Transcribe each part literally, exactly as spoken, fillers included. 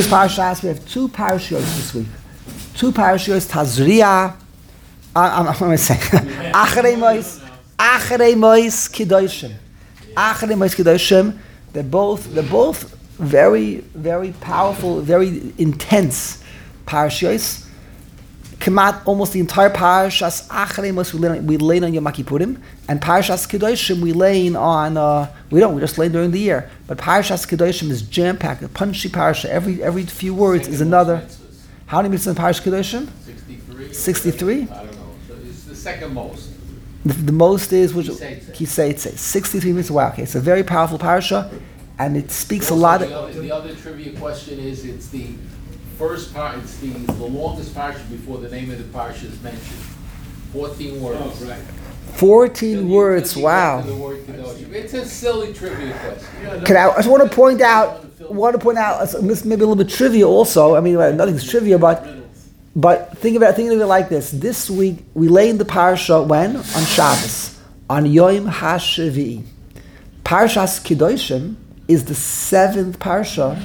parashas. We have two parashas this week. Two parashas, Tazria. I'm, I'm going to say, Acharei Mois, Acharei Mois Kedoshim. Acharei Mois Kedoshim. They're both, they're both very, very powerful, very intense parashas. Kamat, almost the entire parashas Acharei Mois we lay on Yom Kippurim, and parashas Kedoshim we lay on. Uh, we don't. We just lay during the year. But parashas Kedoshim is jam packed, a punchy parasha. Every every few words is another. How many mitzvahs in parashas Kedoshim? Sixty-three. Sixty-three. I don't know. So it's the second most. The, the most is which Kiseitze. Sixty-three mitzvahs. Wow. Okay, it's a very powerful parasha, and it speaks Also, a lot. The of... other, the other trivia question is: it's the first part. It's the, the longest parasha before the name of the parasha is mentioned. Fourteen words. Oh, right. Fourteen Till you- words. till you get Wow. to the word Kedoshim. It's a silly trivia question. Yeah, no, Can I, I just want to point out. Want to point out uh, this maybe a little bit trivia also. I mean, well, nothing's trivia, but but think about think of it like this. This week we lay in the parasha when on Shabbos on Yom HaShavi'i. Parashas Kedoshim is the seventh parasha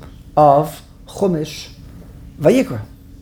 of Chumash Vayikra.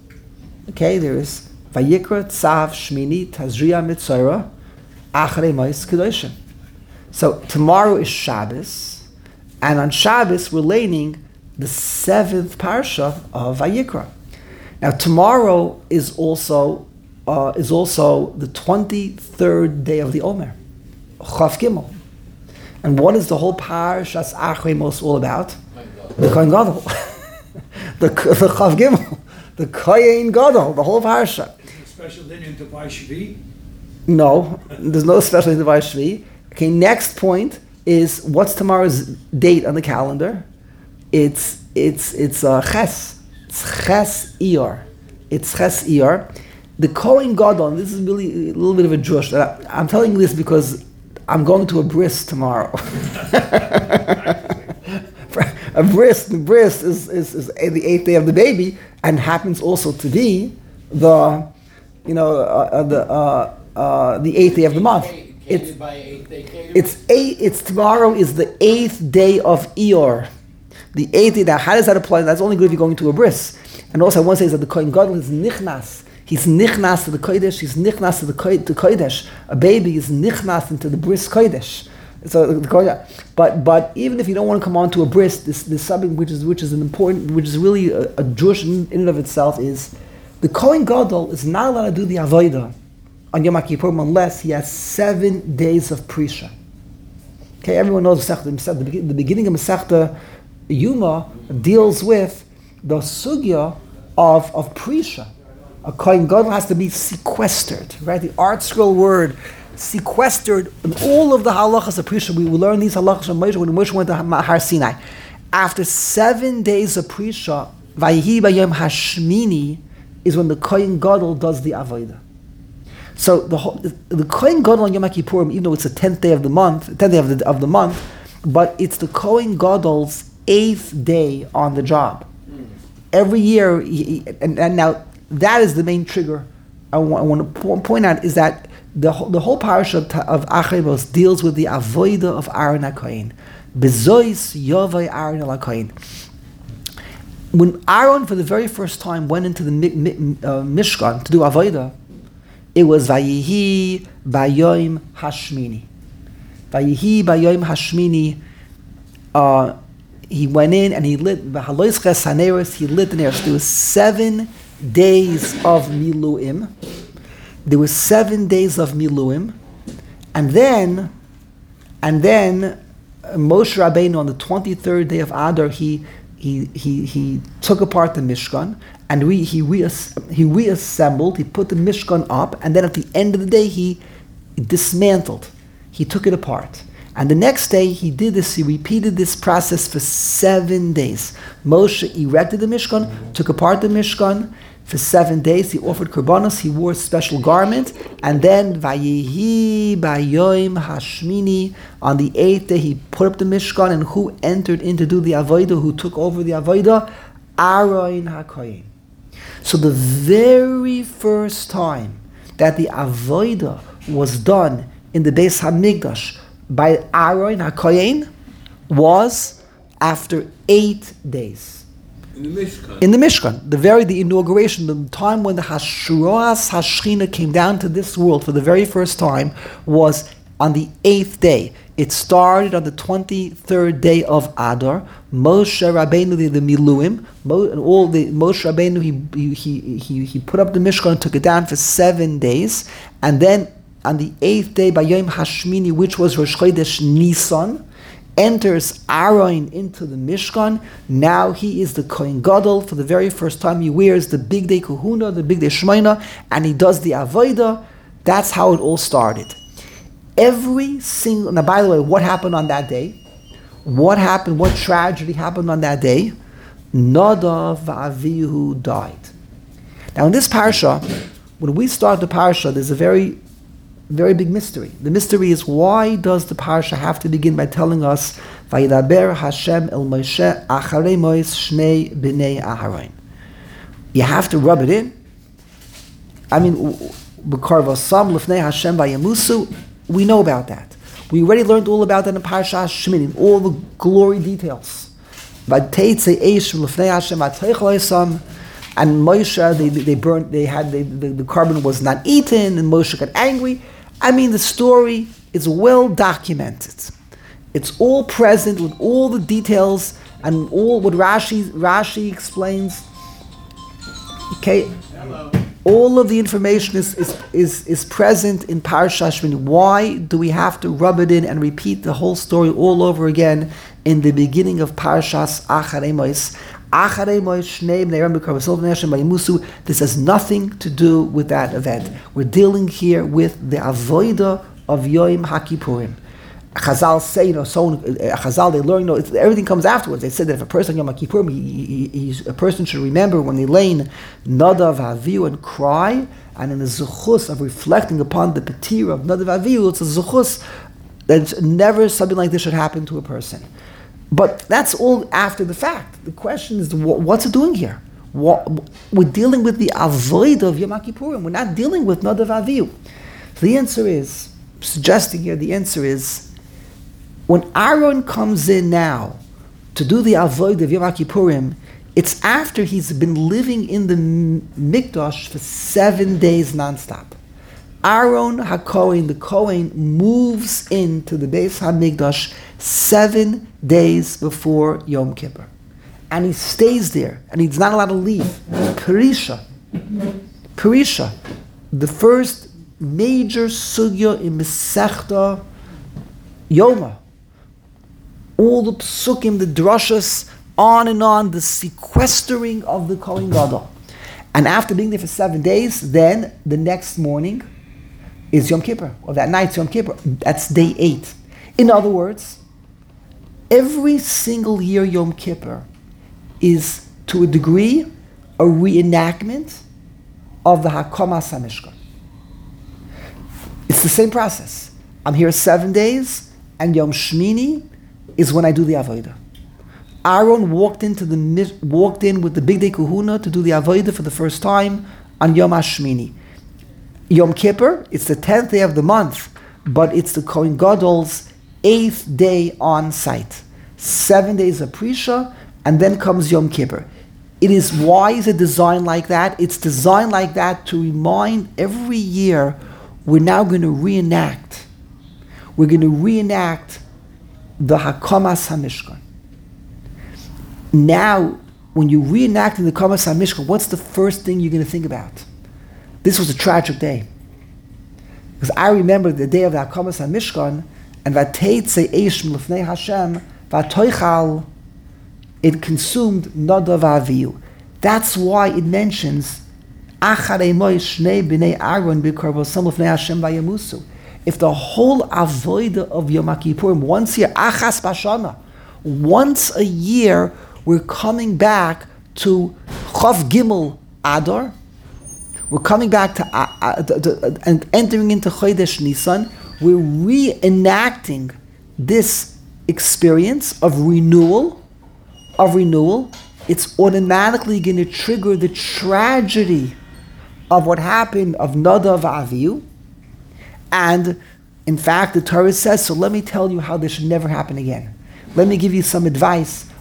Okay, there is Vayikra, Tzav, Shmini, Tazria, Mitzora, Acharei Mois Kedoshim. So tomorrow is Shabbos, and on Shabbos we're laying the seventh parasha of Vayikra. Now tomorrow is also uh, is also the twenty-third day of the Omer, Chav Gimel. And what is the whole parashas Acharei Mois all about? The Kohen Gadol, the the Chav Gimel, the Kohen Gadol, the whole parasha. special linen to buy Shvi? No, there's no special device Shvi. Okay, next point is what's tomorrow's date on the calendar? It's it's it's uh, Ches. It's Ches Iyar. It's Ches Iyar. The Kohen Gadol. This is really a little bit of a drush. I'm telling you this because I'm going to a bris tomorrow. A bris, the bris is, is, is the eighth day of the baby, and happens also to be the, you know, uh, the uh, uh, the eighth day of the month. It's it's eight. It's tomorrow is the eighth day of Iyar. The eighth day. Now, how does that apply? That's only good if you're going to a bris. And also, I want to say that the Kohen Gadol is nichnas. He's nichnas to the kodesh. He's nichnas to the kodesh. A baby is nichnas into the bris kodesh. So, the, but but even if you don't want to come on to a bris, this this something which is which is an important, which is really a, a Jewish in, in and of itself is the Kohen Gadol is not allowed to do the avodah on Yom Kippurim unless he has seven days of prisha. Okay, everyone knows the, the beginning of Masechta Yuma deals with the sugya of of prisha. A Kohen Gadol has to be sequestered, right? The art scroll word, sequestered in all of the halachas of Prisha. We will learn these halachas from Moshe when Moshe went to Har Sinai. After seven days of Prisha, Vayihi Bayom Hashmini is when the Kohen Gadol does the Avodah. So the whole, the Kohen Gadol on Yom Kippurim, even though it's the tenth day of the month, tenth day of the of the month, but it's the Kohen Gadol's eighth day on the job. Every year, he, and, and now. That is the main trigger I want, I want to po- point out is that the whole, the whole parasha of, of Acharei Mois deals with the avodah of Aaron HaKohen. Bezois Yovai Aaron HaKohen. When Aaron for the very first time went into the mi- mi- uh, Mishkan to do avodah, it was Vayihi Bayom Hashmini. Vayihi Bayom Hashmini. Uh, he went in and he lit Halois Ches Haneros. He lit the neros. There was seven days of Miluim. There were seven days of Miluim, and then, and then Moshe Rabbeinu on the twenty-third day of Adar he he he he took apart the Mishkan and we he reas, he reassembled. He put the Mishkan up, and then at the end of the day he dismantled. He took it apart. And the next day he did this, he repeated this process for seven days. Moshe erected the Mishkan, took apart the Mishkan for seven days. He offered korbanos, he wore a special garment, and then Vayihi Bayom Hashmini, on the eighth day he put up the Mishkan, and who entered in to do the Avodah, who took over the Avodah? Aaron HaKohen. So the very first time that the Avodah was done in the Beis HaMikdash by Aaron HaKohen was after eight days. In the Mishkan. In the Mishkan, the very the inauguration, the time when the Hashroas Hashchina came down to this world for the very first time was on the eighth day. It started on the twenty-third day of Adar. Moshe Rabbeinu did the Miluim, Mo, and all the Moshe Rabbeinu he he he he put up the Mishkan and took it down for seven days, and then on the eighth day by Yom Hashmini, which was Rosh Chodesh Nisan, enters Aaron into the Mishkan. Now he is the Kohen Gadol. For the very first time, he wears the Big Day Kahuna, the Big Day Shemina, and he does the Avodah. That's how it all started. Every single, now by the way, what happened on that day? What happened, what tragedy happened on that day? Nadav Avihu died. Now in this parasha, when we start the parasha, there's a very, very big mystery. The mystery is, why does the parasha have to begin by telling us Vayidaber Hashem el Moshe acharei Mos shnei bnei Aharon? You have to rub it in. I mean, B'karvasam lifnei Hashem vayamusu. We know about that. We already learned all about that in Parashat Shmini, all the glory details. And Moshe, they, they burned, they had, they, the, the carbon was not eaten, and Moshe got angry. I mean, the story is well documented. It's all present with all the details and all what Rashi, Rashi explains. Okay. Hello. All of the information is, is, is, is present in Parashat Shmini. Why do we have to rub it in and repeat the whole story all over again in the beginning of Parashas Acharei Mos? Acharei Mos shnei bnei Aaron b'karvasol bnei Hashem vayamusu. This has nothing to do with that event. We're dealing here with the avodah of Yom HaKippurim. Chazal say, you know, so uh, Chazal they learn, you know, it's, everything comes afterwards. They said that if a person Yom Kippurim, he, he, he, a person should remember when they lay in Nadav Avihu and cry, and in the zuchus of reflecting upon the petir of Nadav Avihu, it's a zuchus that never something like this should happen to a person. But that's all after the fact. The question is, what's it doing here? What, we're dealing with the avodah of Yom Kippurim. We're not dealing with Nadav Avihu. So the answer is, suggesting here, the answer is, when Aaron comes in now to do the avodah of Yom Kippurim, it's after he's been living in the Mikdash for seven days nonstop. Aaron HaKohen, the Kohen, moves into the Beis HaMikdash seven days before Yom Kippur. And he stays there, and he's not allowed to leave. Perisha. Perisha. The first major sugya in Masechta Yoma. All the psukim, the drashas, on and on, the sequestering of the Kohen Gadol. And after being there for seven days, then the next morning is Yom Kippur, or that night's Yom Kippur. That's day eight. In other words, every single year Yom Kippur is, to a degree, a reenactment of the Hakamas HaMishkan. It's the same process. I'm here seven days, and Yom Shmini is when I do the Avodah. Aaron walked into the walked in with the Big Day Kahuna to do the Avodah for the first time on Yom HaShmini. Yom Kippur, it's the tenth day of the month, but it's the Kohen Gadol's eighth day on site. Seven days of Prisha, and then comes Yom Kippur. It is, why is it designed like that? It's designed like that to remind every year we're now going to reenact. We're going to reenact the Hakamas HaMishkan. Now, when you're reenacting the Hakamas HaMishkan, what's the first thing you're going to think about? This was a tragic day. Because I remember the day of the Hakamas HaMishkan, and Vateitze Eish L'fnei Hashem, Vatoichal, it consumed Nadav Avihu. That's why it mentions Acharei Mos shnei bnei Aaron b'karvosam l'fnei Hashem vayamusu. If the whole avodah of Yom Kippurim, once a year, achas b'shana, once a year, we're coming back to Chav Gimel Adar. We're coming back to, uh, uh, to, to uh, and entering into Chodesh Nisan. We're reenacting this experience of renewal, of renewal. It's automatically going to trigger the tragedy of what happened of Nadav Avihu. And in fact, the Torah says, so let me tell you how this should never happen again. Let me give you some advice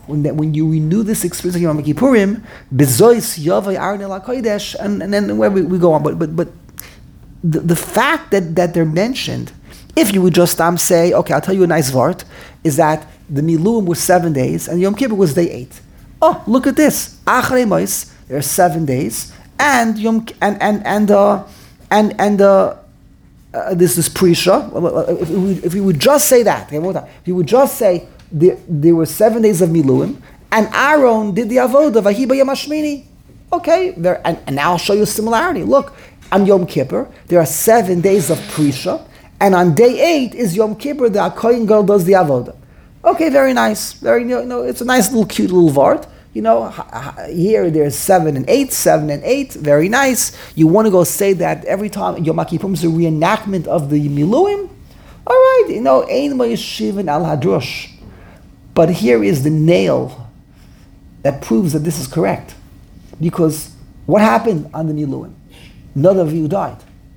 when that when you renew this experience of Yom Kippurim, bezois yavai Aaron el HaKodesh, and and then where we, we go on. But but but the, the fact that, that they're mentioned, if you would just um, say, okay, I'll tell you a nice vart, is that the Miluim was seven days and Yom Kippur was day eight. Oh, look at this. Achrei Mos, there are seven days, and Yom and and and uh, and and uh, uh, this is Prisha. If we, if we would just say that, okay, one more time. If you would just say there, there were seven days of Miluim, and Aaron did the avodah Vahiba Yom Hashmini. Okay, there, and, and now I'll show you a similarity. Look, on Yom Kippur, there are seven days of Prisha, and on day eight is Yom Kippur, the Kohen Gadol does the avodah. Okay, very nice. Very, you know, it's a nice little cute little vart. You know, here there's seven and eight, seven and eight. Very nice. You want to go say that every time Yom Kippur is a reenactment of the Miluim? All right, you know, Ein Mo Yeshivin al Hadrush. But here is the nail that proves that this is correct. Because what happened on the Miluim? None of you died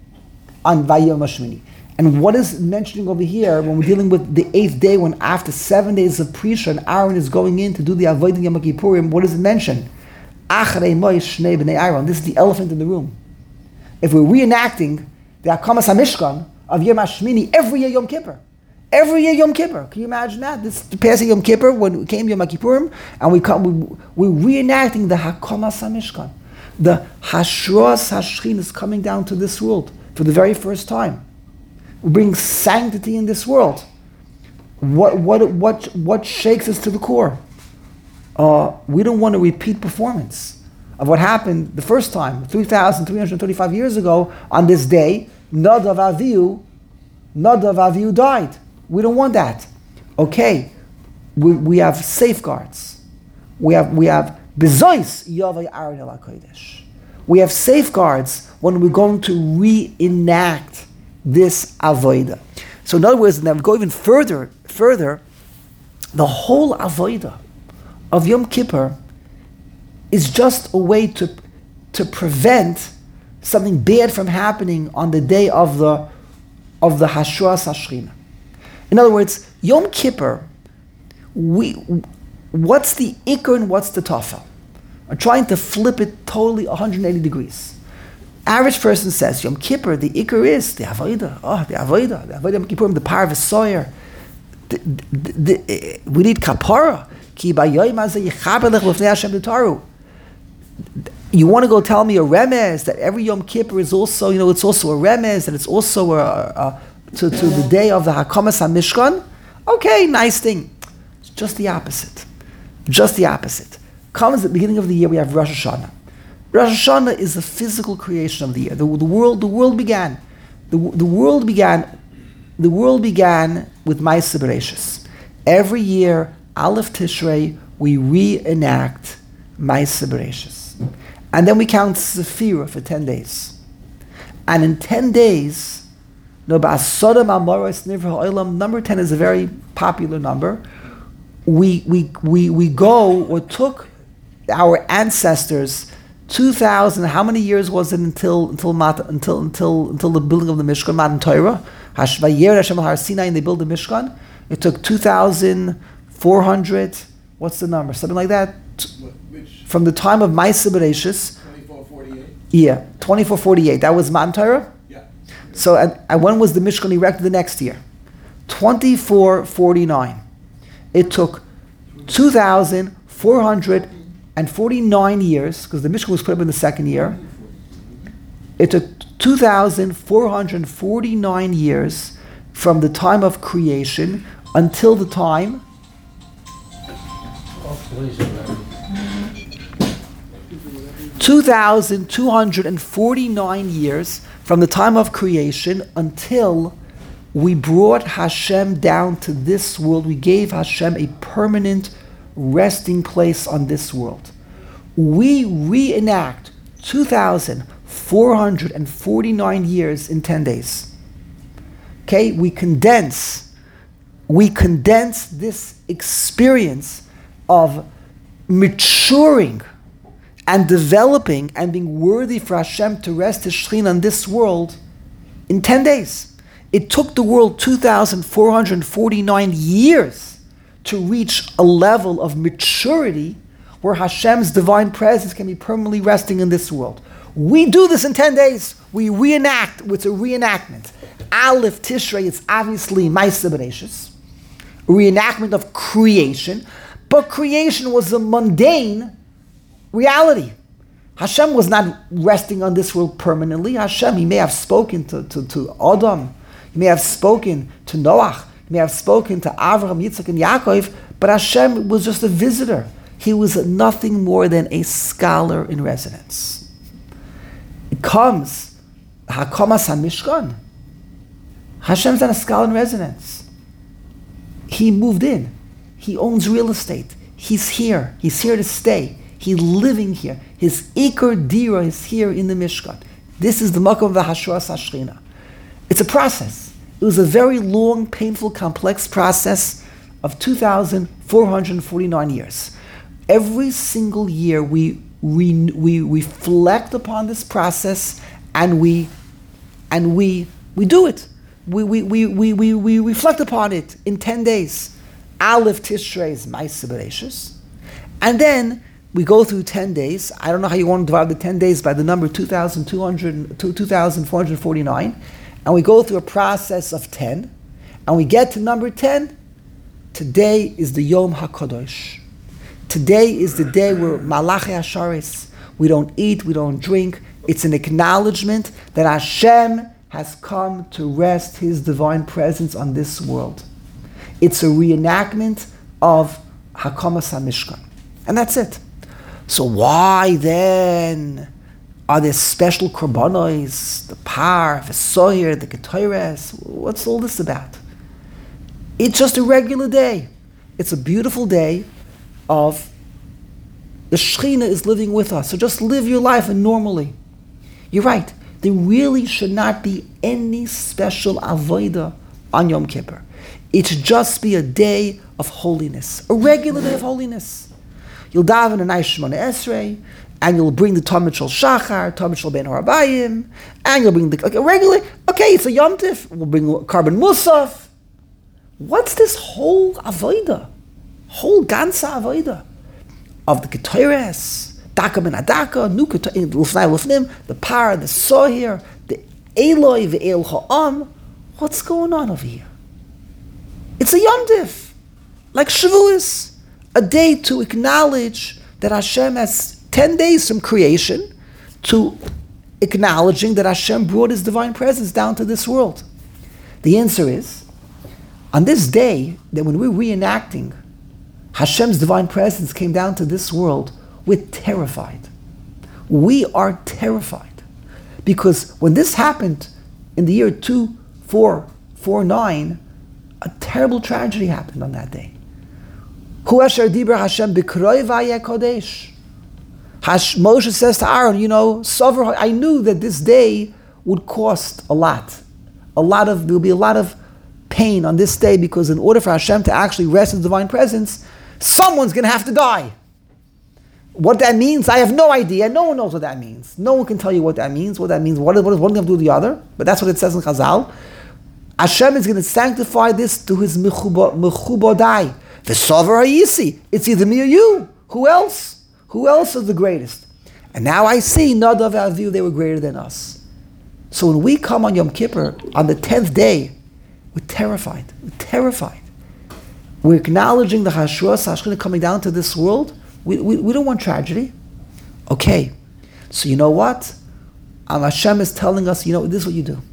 on Vayom Hashmini. And what is mentioning over here when we're dealing with the eighth day, when after seven days of Prisha and Aaron is going in to do the Avodah Yom Kippurim, what does it mention? Achrei Mos Shnei Bnei Aaron. This is the elephant in the room. If we're reenacting the Hakamas HaMishkan of Yom Hashmini every year Yom Kippur, every year Yom Kippur, can you imagine that? This the past Yom Kippur when we came Yom Kippurim, and we come, we, we're reenacting the Hakamas HaMishkan. The Hashros Hashchin is coming down to this world for the very first time. We bring sanctity in this world. What what what what shakes us to the core? Uh, we don't want a repeat performance of what happened the first time, three thousand three hundred thirty-five years ago on this day. Nadav Avihu, Nadav Avihu died. We don't want that. Okay, we we have safeguards. We have we have bezois yavai Aaron el HaKodesh. We have safeguards when we're going to reenact this avodah. So in other words, now we go even further, further, the whole avodah of Yom Kippur is just a way to, to prevent something bad from happening on the day of the of the Hashras Hashchina. In other words, Yom Kippur, we what's the ikr and what's the tafel? I'm trying to flip it totally one hundred eighty degrees. Average person says, Yom Kippur, the ikr is the avodah. Oh, the avodah, the avodah Yom Kippur, the par v'soyer. We need kapara. Ki b'yoyim hazeh yichaber lech l'fnei Hashem b'taru. You want to go tell me a remez that every Yom Kippur is also, you know, it's also a remez and it's also a, a, to, to the day of the Hakamas HaMishkan? Okay, nice thing. It's just the opposite. Just the opposite. Comes at the beginning of the year, we have Rosh Hashanah. Rosh Hashanah is the physical creation of the year. The, the world, the world began. The, the world began. The world began with Ma'aseh Bereishis. Every year, Aleph Tishrei, we reenact Ma'aseh Bereishis, and then we count Sephirah for ten days. And in ten days, no, Ba'asodam Amoros Nivra Ha'olam. Number ten is a very popular number. We we we we go or took our ancestors. Two thousand. How many years was it until until until until until the building of the Mishkan? Matan Torah, Hashvayer Hashem al Har Sinai, and they built the Mishkan. It took two thousand four hundred. What's the number? Something like that. Which? From the time of Ma'aseh Bereishis. Twenty-four forty-eight. Yeah, twenty-four forty-eight. That was Matan Torah. Yeah. So, and, and when was the Mishkan erected? The next year, twenty-four forty-nine. It took two thousand four hundred. And forty-nine years, because the Mishkan was put up in the second year. It took two thousand four hundred forty-nine years from the time of creation until the time two thousand two hundred forty-nine years from the time of creation until we brought Hashem down to this world. We gave Hashem a permanent resting place on this world. We reenact two thousand four hundred forty-nine years in ten days. Okay, we condense, we condense this experience of maturing and developing and being worthy for Hashem to rest His Shekhinah on this world in ten days. It took the world two thousand four hundred forty-nine years to reach a level of maturity where Hashem's divine presence can be permanently resting in this world. We do this in ten days. We reenact. It's a reenactment. Aleph Tishrei, it's obviously Ma'aseh Bereishis, reenactment of creation, but creation was a mundane reality. Hashem was not resting on this world permanently. Hashem, He may have spoken to, to, to Adam, He may have spoken to Noach, He may have spoken to Avraham, Yitzchak, and Yaakov, but Hashem was just a visitor. He was nothing more than a scholar in residence. It comes, Hakamas HaMishkan. Hashem's not a scholar in residence. He moved in. He owns real estate. He's here. He's here to stay. He's living here. His Iker Dira is here in the Mishkan. This is the Makom of the Hashras HaShechina. It's a process. It was a very long, painful, complex process of two thousand four hundred forty-nine years. Every single year we, we, we reflect upon this process and we and we we do it. We we, we, we, we, we reflect upon it in ten days. Aleph Tishrei is Ma'aseh Bereishis. And then we go through ten days. I don't know how you want to divide the ten days by the number two thousand four hundred forty-nine. And we go through a process of ten. And we get to number ten. Today is the Yom HaKadosh. Today is the day where Malachi Hasharis, we don't eat, we don't drink. It's an acknowledgement that Hashem has come to rest His divine presence on this world. It's a reenactment of Hakamas HaMishkan. And that's it. So why then are there special korbanos, the par, the soyer, the ketores? What's all this about? It's just a regular day. It's a beautiful day of the Shekhinah is living with us. So just live your life and normally. You're right. There really should not be any special avodah on Yom Kippur. It should just be a day of holiness, a regular day of holiness. You'll daven a nice Shemona Esrei, and you'll bring the Talmud Shel Shachar, Talmud Shel Ben Harabayim, and you'll bring the okay, regular. Okay, it's a Yom Tif. We'll bring carbon musaf. What's this whole avodah, whole ganza avodah of the ketores, daka ben adaka, nu lufnai lufnim, the par, the sohir, the eloi, the el ha'am? What's going on over here? It's a Yom Tif, like Shavuos, a day to acknowledge that Hashem has ten days from creation to acknowledging that Hashem brought His divine presence down to this world. The answer is, on this day, that when we're reenacting Hashem's divine presence came down to this world, we're terrified. We are terrified. Because when this happened in the year two four four nine, a terrible tragedy happened on that day. Hu asher diber Hashem b'kroi vayeh kodesh. Moshe says to Aaron, you know, Sover, I knew that this day would cost a lot. A lot of, there'll be a lot of pain on this day because in order for Hashem to actually rest in the divine presence, someone's going to have to die. What that means, I have no idea. No one knows what that means. No one can tell you what that means. What that means, what, what does one have to do with the other? But that's what it says in Chazal. Hashem is going to sanctify this to His mechubodai. The Sover Hayisi. It's either me or you. Who else? Who else is the greatest? And now I see Nadav and Avihu, they were greater than us. So when we come on Yom Kippur, on the tenth day, we're terrified. We're terrified. We're acknowledging the Hashras HaShechina coming down to this world. We, we, we don't want tragedy. Okay. So you know what? Um, Hashem is telling us, you know, this is what you do.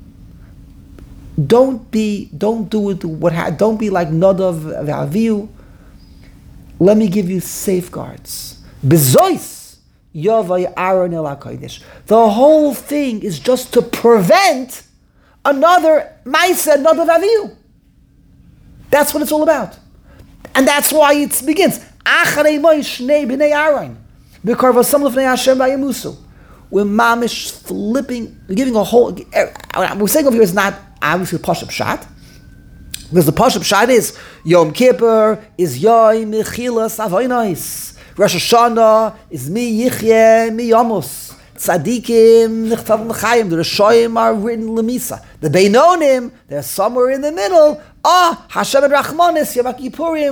Don't be, don't do it, what ha- don't be like Nadav and Avihu. Let me give you safeguards. Bezois Yavai Aaron El HaKodesh. The whole thing is just to prevent another Maisa, Nadav Avihu. That's what it's all about. And that's why it begins. Acharei Moshe Shnei Bnei Aaron. B'karvasam L'fnei Hashem Vayemusu. We're mamish flipping, we're giving a whole, we're saying over here is not obviously Pashup Shat. Because the Pashup Shat is Yom Kippur is Yom Mechilas Avonos. Rosh Hashanah is Mi Yichye Mi Yomus. Tzadikim Nichtav L'chaim. The Rishoyim are written Lemisa. The Beinonim, they're somewhere in the middle. Ah, Hashem and Rachmanis, Yom Kippurim.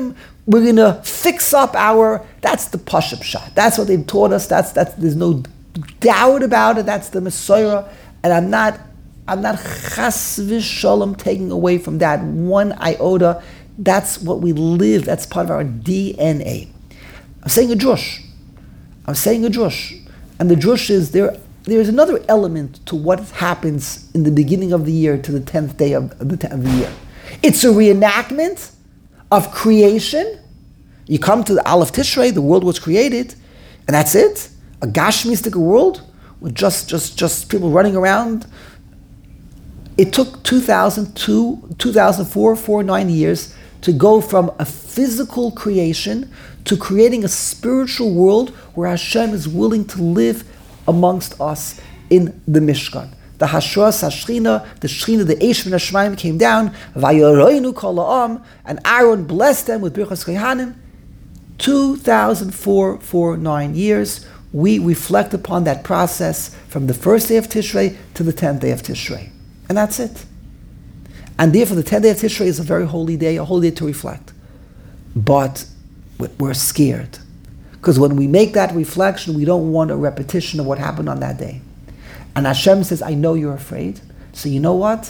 we're gonna fix up our, that's the Pashup shot. That's what they've taught us. That's, that's, there's no doubt about it. That's the Messiah. And I'm not, I'm not chas v'shalom taking away from that one iota. That's what we live. That's part of our D N A. I'm saying a drush. I'm saying a drush. And the drush is there, there's another element to what happens in the beginning of the year to the tenth day of the, tenth of the year. It's a reenactment of creation. You come to the Aleph Tishrei, the world was created, and that's it. A Gashmistic world with just, just, just people running around. It took two thousand two, two thousand four, four, nine years to go from a physical creation to creating a spiritual world where Hashem is willing to live amongst us in the Mishkan. The Hashras Hashchina, the Shechina, the Eish Min Hashmayim came down, Vayaroinu Kol Ha'am, and Aaron blessed them with Birchas Kohanim. two thousand four, four, nine years, we reflect upon that process from the first day of Tishrei to the tenth day of Tishrei. And that's it. And therefore the tenth day of Tishrei is a very holy day, a holy day to reflect. But we're scared. Because when we make that reflection, we don't want a repetition of what happened on that day. And Hashem says, I know you're afraid. So you know what?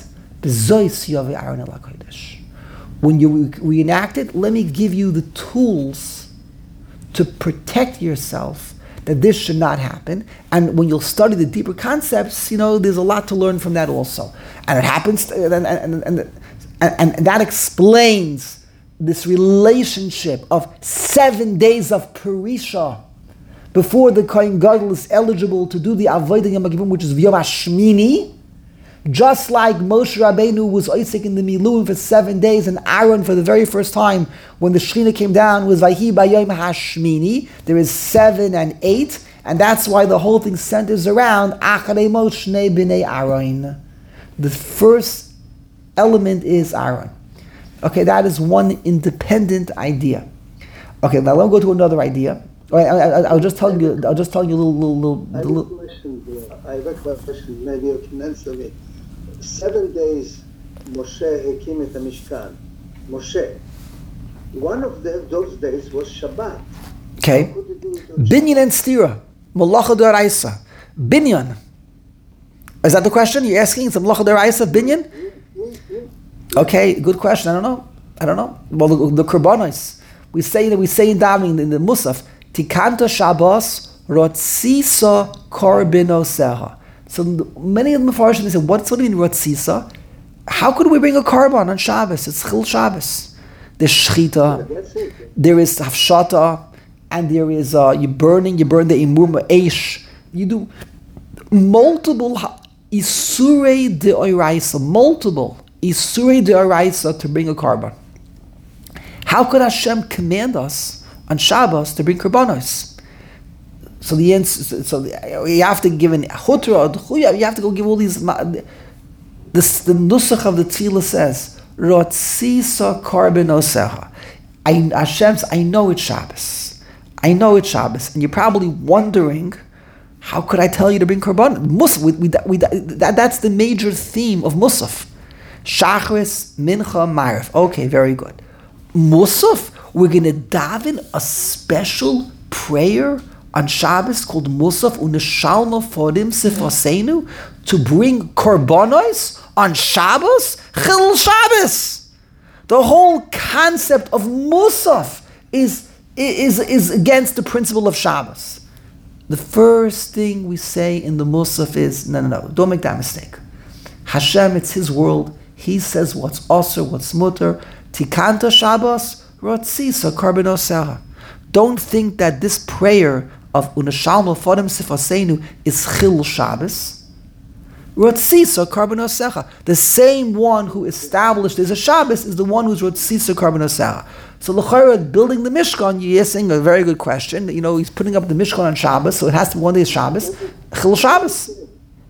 When you re- reenact it, let me give you the tools to protect yourself that this should not happen. And when you'll study the deeper concepts, you know, there's a lot to learn from that also. And it happens, and, and, and, and, and, and that explains this relationship of seven days of Perisha before the Kohen Gadol is eligible to do the Avodah Yom Kippur, which is Yom HaShmini, just like Moshe Rabbeinu was Isaac in the Miluim for seven days, and Aaron for the very first time when the Shechina came down was Vayhi Bayom HaShmini. There is seven and eight, and that's why the whole thing centers around Acharei Moshe B'nei Aaron. The first element is Aaron. Okay, that is one independent idea. Okay, now let me go to another idea. I, I, I, I'll just tell you. I'll just tell you a little, little, little. I have a little question here. I have a question. Maybe you can answer me. Seven days, Moshe Hakim et Mishkan. Moshe. One of the, those days was Shabbat. Okay. How could you do it on Binyan and stira, malacha d'oraisa. Binyan. Is that the question you're asking? It's a malacha d'oraisa binyan. Shabbat? Yeah, yeah. Okay, good question. I don't know. I don't know. Well, the, the korbanos. We say that we say in davening in the Musaf. Tikanta Shabbos rotzisa korbanoseh. So many of the Mefarshim say, what's what do you mean rotzisa? How could we bring a korban on Shabbos? It's Chil Shabbos. There's shchita, That's it. there is hafshata, and there is uh, you burning. You burn the imum eish. You do multiple ha- isurei de oraisa, multiple isurei de oraisa to bring a korban. How could Hashem command us on Shabbos to bring korbanos? So the answer, so you have to give an chutra, you have to go give all these. This the nusach of the tefillah says, "Rotzisa korbanoseh." I Hashem's. I know it's Shabbos. I know it's Shabbos, and you're probably wondering, how could I tell you to bring korban? Musaf. We, we, we, that, that's the major theme of Musaf. Shachris, Mincha, Ma'ariv. Okay, very good. Musaf, we're going to daven a special prayer on Shabbos called Musaf Uneshalma Fodim Sifosenu to bring korbanos on Shabbos? Chil Shabbos! The whole concept of Musaf is, is, is against the principle of Shabbos. The first thing we say in the Musaf is, no, no, no, don't make that mistake. Hashem, it's His world. He says what's asur, what's mutter. Tikanta Shabbos, rotzisa korbanoseh. Don't think that this prayer of Unashalma Fodim Sifosenu is Chil Shabbos. Rotzisa korbanoseh. The same one who established there's a Shabbos is the one who's rotzisa korbanoseh. So l'chayra, building the Mishkan, you're asking a very good question. You know, he's putting up the Mishkan on Shabbos, so it has to be one day is Shabbos. Chil Shabbos.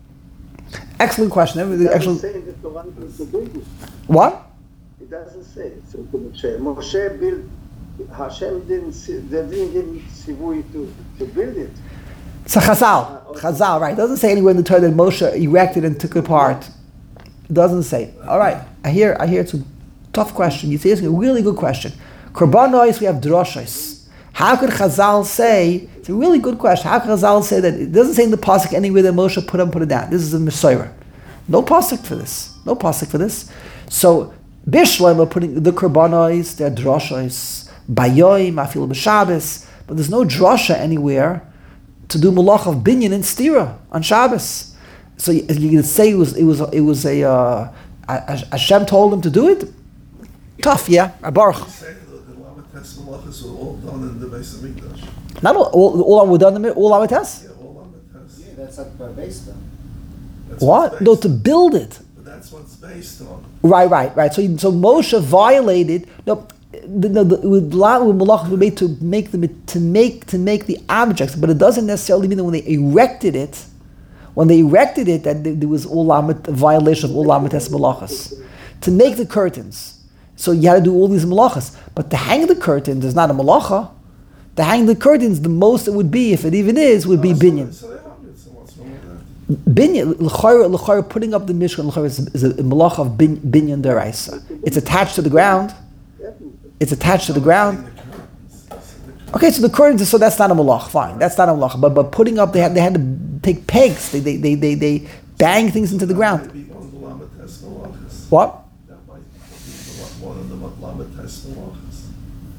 Excellent question. It Excellent. doesn't say that the one who built it. What? It doesn't say it. So to Moshe. Moshe built. Hashem didn't. See, they didn't give him tzivui to to build it. It's a Chazal. Chazal, right? It doesn't say anywhere in the Torah that Moshe erected and took it apart. It doesn't say. All right. I hear. I hear. It's a tough question. You're asking a really good question. Korbanos, we have droshos. How could Chazal say, it's a really good question, how could Chazal say that, it doesn't say in the pasuk anywhere that Moshe put up, put it down. This is a Messiah. No pasuk for this. No pasuk for this. So, Bishloim are putting the Korbanos, they're droshos, Bayoim, Afil B'Shabbos, but there's no drosha anywhere to do malach of binyan and stira on Shabbos. So you, you can say it was it was it was a uh, Hashem told him to do it. Tough, yeah. Baruch. You say that the Lamates Malachas were all done in the Beis Hamikdash. Not all all, all were done in the all Lamates. Yeah, all Lamates. Yeah, that's like uh, based on. That's What? what's No, based- to build it. But that's what's based on. Right, right, right. So so Moshe violated. No, the, the, the, with malachas were made to make them to make to make the objects, but it doesn't necessarily mean that when they erected it. When they erected it, that there was all a violation of all lamites malachas. To make the curtains, so you had to do all these malachas. But to hang the curtains is not a malacha. To hang the curtains, the most it would be, if it even is, would be binyan. So they have it, so what's wrong with that? Binyan, l'chayra, l'chayra, putting up the mishkan, l'chayra is, is a, a malacha of bin, binyan deraisa. It's attached to the ground. It's attached to the ground. Okay, so the curtains, so that's not a malach. Fine, that's not a malach. But but putting up, they had they had to take pegs. They they they they, they bang things into the That ground. might be one of the Lamates Malachas. What? That might be one of the Lamates Malachas.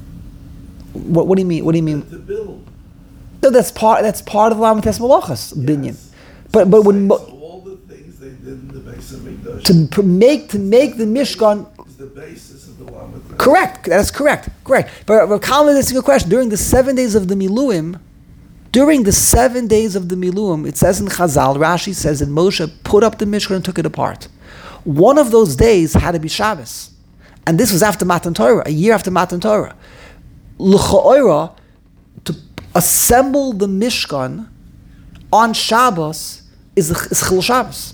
What what do you mean? What do you mean? To build. No, that's part that's part of lamites malachas binyan. Yes. But but when So mo- all the things they did in the Beis Hamikdash to pr- make to make the mishkan. is the basis of the Lamates. Correct. That's correct. Correct. But Rav Kalman is asking a question. During the seven days of the Miluim, during the seven days of the Miluim, it says in Chazal, Rashi says that Moshe put up the Mishkan and took it apart. One of those days had to be Shabbos. And this was after Matan Torah, a year after Matan Torah. L'cha'ora, to assemble the Mishkan on Shabbos is, is Chil Shabbos.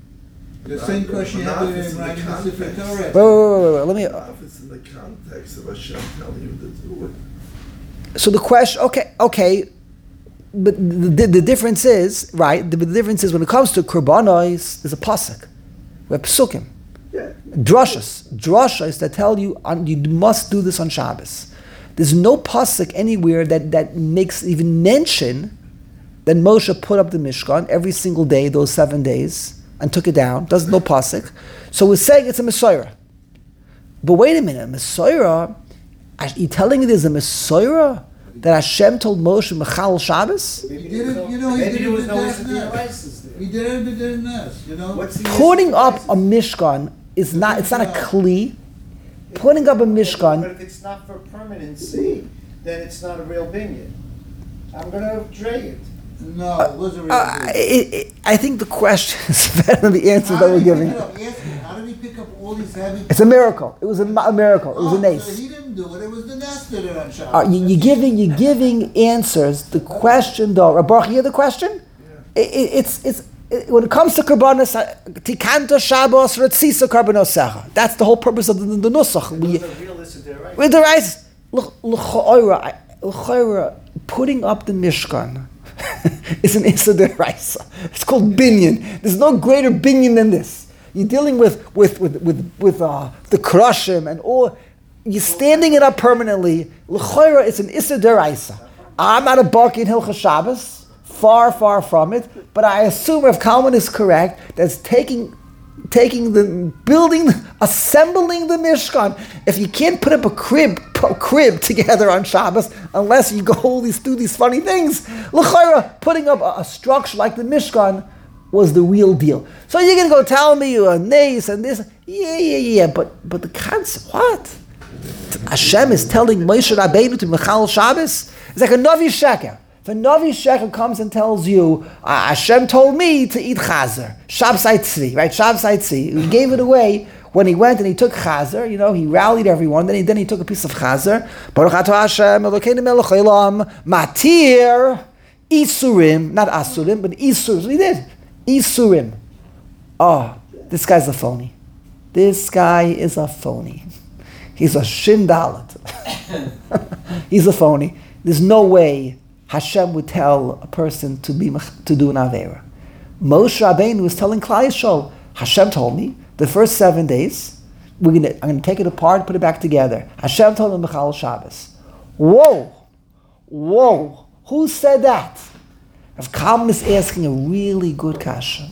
The same question you But have not with if it's in writing the the Sefer context. Torah. Wait, wait, wait, wait, wait. Let me... Not if it's in the context of Hashem telling you to do it. So the question, okay, okay, but the, the, the difference is, right, the, the difference is when it comes to Kurbanos, there's a pasuk. We have psukim. Yeah. Drashas. Drashas that tell you on, you must do this on Shabbos. There's no pasuk anywhere that, that makes even mention that Moshe put up the Mishkan every single day, those seven days, and took it down. There's no pasuk. So we're saying it's a Messiah. But wait a minute, Messiah, are you telling me there's a Messiah that Hashem told Moshe Mechal Shabbos? He did it, you know, he Maybe did there it was with no Das Isaiah Nas. Rices there. He did it with Das Nas, you know? What's the Putting Isaiah up Rices? a Mishkan is not, it's not a kli. Putting up a But Mishkan, if it's not for permanency, then it's not a real binyan. I'm gonna drag it. No, it was a real uh, thing. it, it, I think the question is better than the answers that How we're did he pick giving. it up? Ask me, how did he pick up all these heavy... It's a miracle. It was a, ma- a miracle. It was a Oh, nace. so he didn't do it, it was the Nas did it on Shabbos. Uh, you, you're giving you're giving answers. The question, though, Baruch, you hear the question? It, it, it's it's it, when it comes to karbanos, tikanta Shabbos retzisa karbanos. That's the whole purpose of the, the, the nusach. It We was a real Isaiah Rice. with the rice, l'cha'ora, l'cha'ora, putting up the mishkan is an issa deraisa. It's called binyan. There's no greater binyan than this. You're dealing with with with with, with uh, the krushim and all. You're standing it up permanently. L'chayra, it's an issa deraisa. I'm not a baki in Hilchas Shabbos, far, far from it. But I assume if Kalman is correct, that's taking, taking the building, assembling the Mishkan. If you can't put up a crib, a crib together on Shabbos, unless you go all these do these funny things, l'chayra, putting up a, a structure like the Mishkan was the real deal. So you're gonna go tell me you're a nace and this, yeah, yeah, yeah. But but the concept, what? Hashem is telling Moshe Rabbeinu to Mechal Shabbos. It's like a Navi Sheker. If a Navi Sheker comes and tells you, uh, Hashem told me to eat Chazer, Shabsai Tzvi, right? Shabsai Tzvi. He gave it away when he went and he took Chazer. You know, he rallied everyone. Then he then he took a piece of Chazer. Baruch atah Hashem Elokeinu melech haolam matir isurim, not asurim, but isurim. So he did isurim. Oh, this guy's a phony. This guy is a phony. He's a shindalet. He's a phony. There's no way Hashem would tell a person to be to do an avera. Moshe Rabbeinu was telling Klal Yisrael, Hashem told me the first seven days We're gonna, I'm gonna take it apart, put it back together. Hashem told him Mechal Shabbos. Whoa, whoa, who said that? Rav Kalman is asking a really good kasha.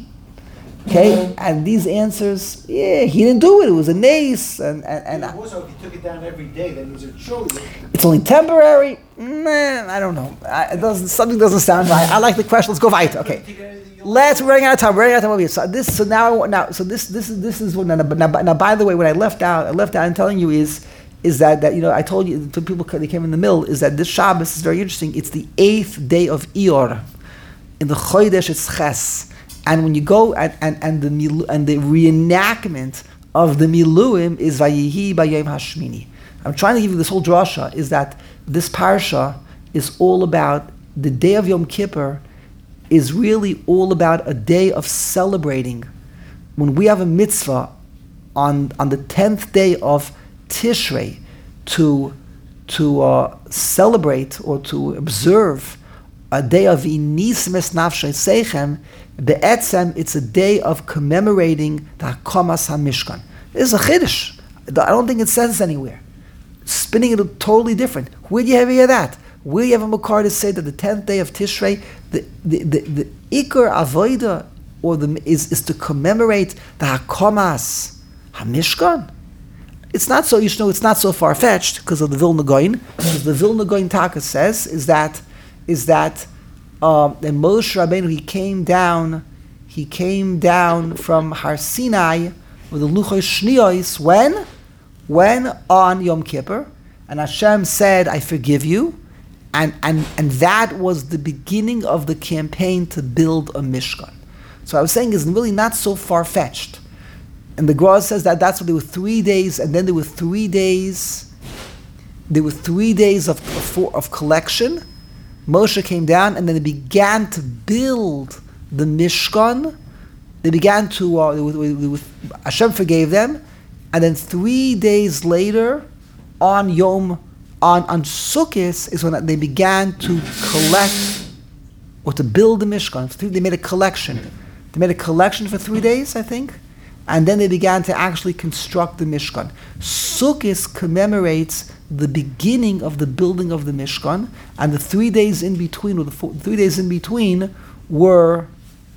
Okay, and these answers, yeah, he didn't do it. It was a nace, and and, and Also, if you took it down every day, then these are children. it's only temporary. Man, I don't know. I, it doesn't. Something doesn't sound right. I like the question. Let's go weiter. Okay, let's. We're running out of time. We're running out of time. So this. So now. Now. So this. This is. This is what. Now, now, now. By the way, what I left out. I left out in telling you is. Is that that you know? I told you to people they came in the middle. Is that this Shabbos is very interesting. It's the eighth day of Iyar. In the Chodesh, it's Ches. And when you go and, and, and the milu, and the reenactment of the Miluim is Vayihi Bayom Hashmini. I'm trying to give you this whole drasha is that this parsha is all about the day of Yom Kippur is really all about a day of celebrating. When we have a mitzvah on on the tenth day of Tishrei to to uh, celebrate or to observe a day of Inis Mes Nafshay Seichem. Be'etzem, it's a day of commemorating the Hakamas HaMishkan. This is a chiddush. I don't think it says this anywhere. Spinning it totally different. Where do you ever hear that? Where do you have a makar to say that the tenth day of Tishrei, the the the, the Iker Avoida, or the is, is to commemorate the Hakamas HaMishkan? It's not so. You should know it's not so far fetched because of the Vilna Gaon. Because the Vilna Gaon Taka says is that is that. Um, and Moshe Rabbeinu, he came down, he came down from Har Sinai with the Luchos Shniyos, when? When? On Yom Kippur. And Hashem said, I forgive you. And, and, and that was the beginning of the campaign to build a Mishkan. So I was saying it's really not so far-fetched. And the Gra says that that's what there were three days, and then there were three days, there were three days of, of, of collection. Moshe came down and then they began to build the Mishkan. They began to, uh, with, with, with, Hashem forgave them. And then three days later, on Yom, on, on Sukkot, is when they began to collect, or to build the Mishkan. They made a collection. They made a collection for three days, I think. And then they began to actually construct the Mishkan. Sukkot commemorates the beginning of the building of the Mishkan, and the three days in between, or the four, three days in between, were,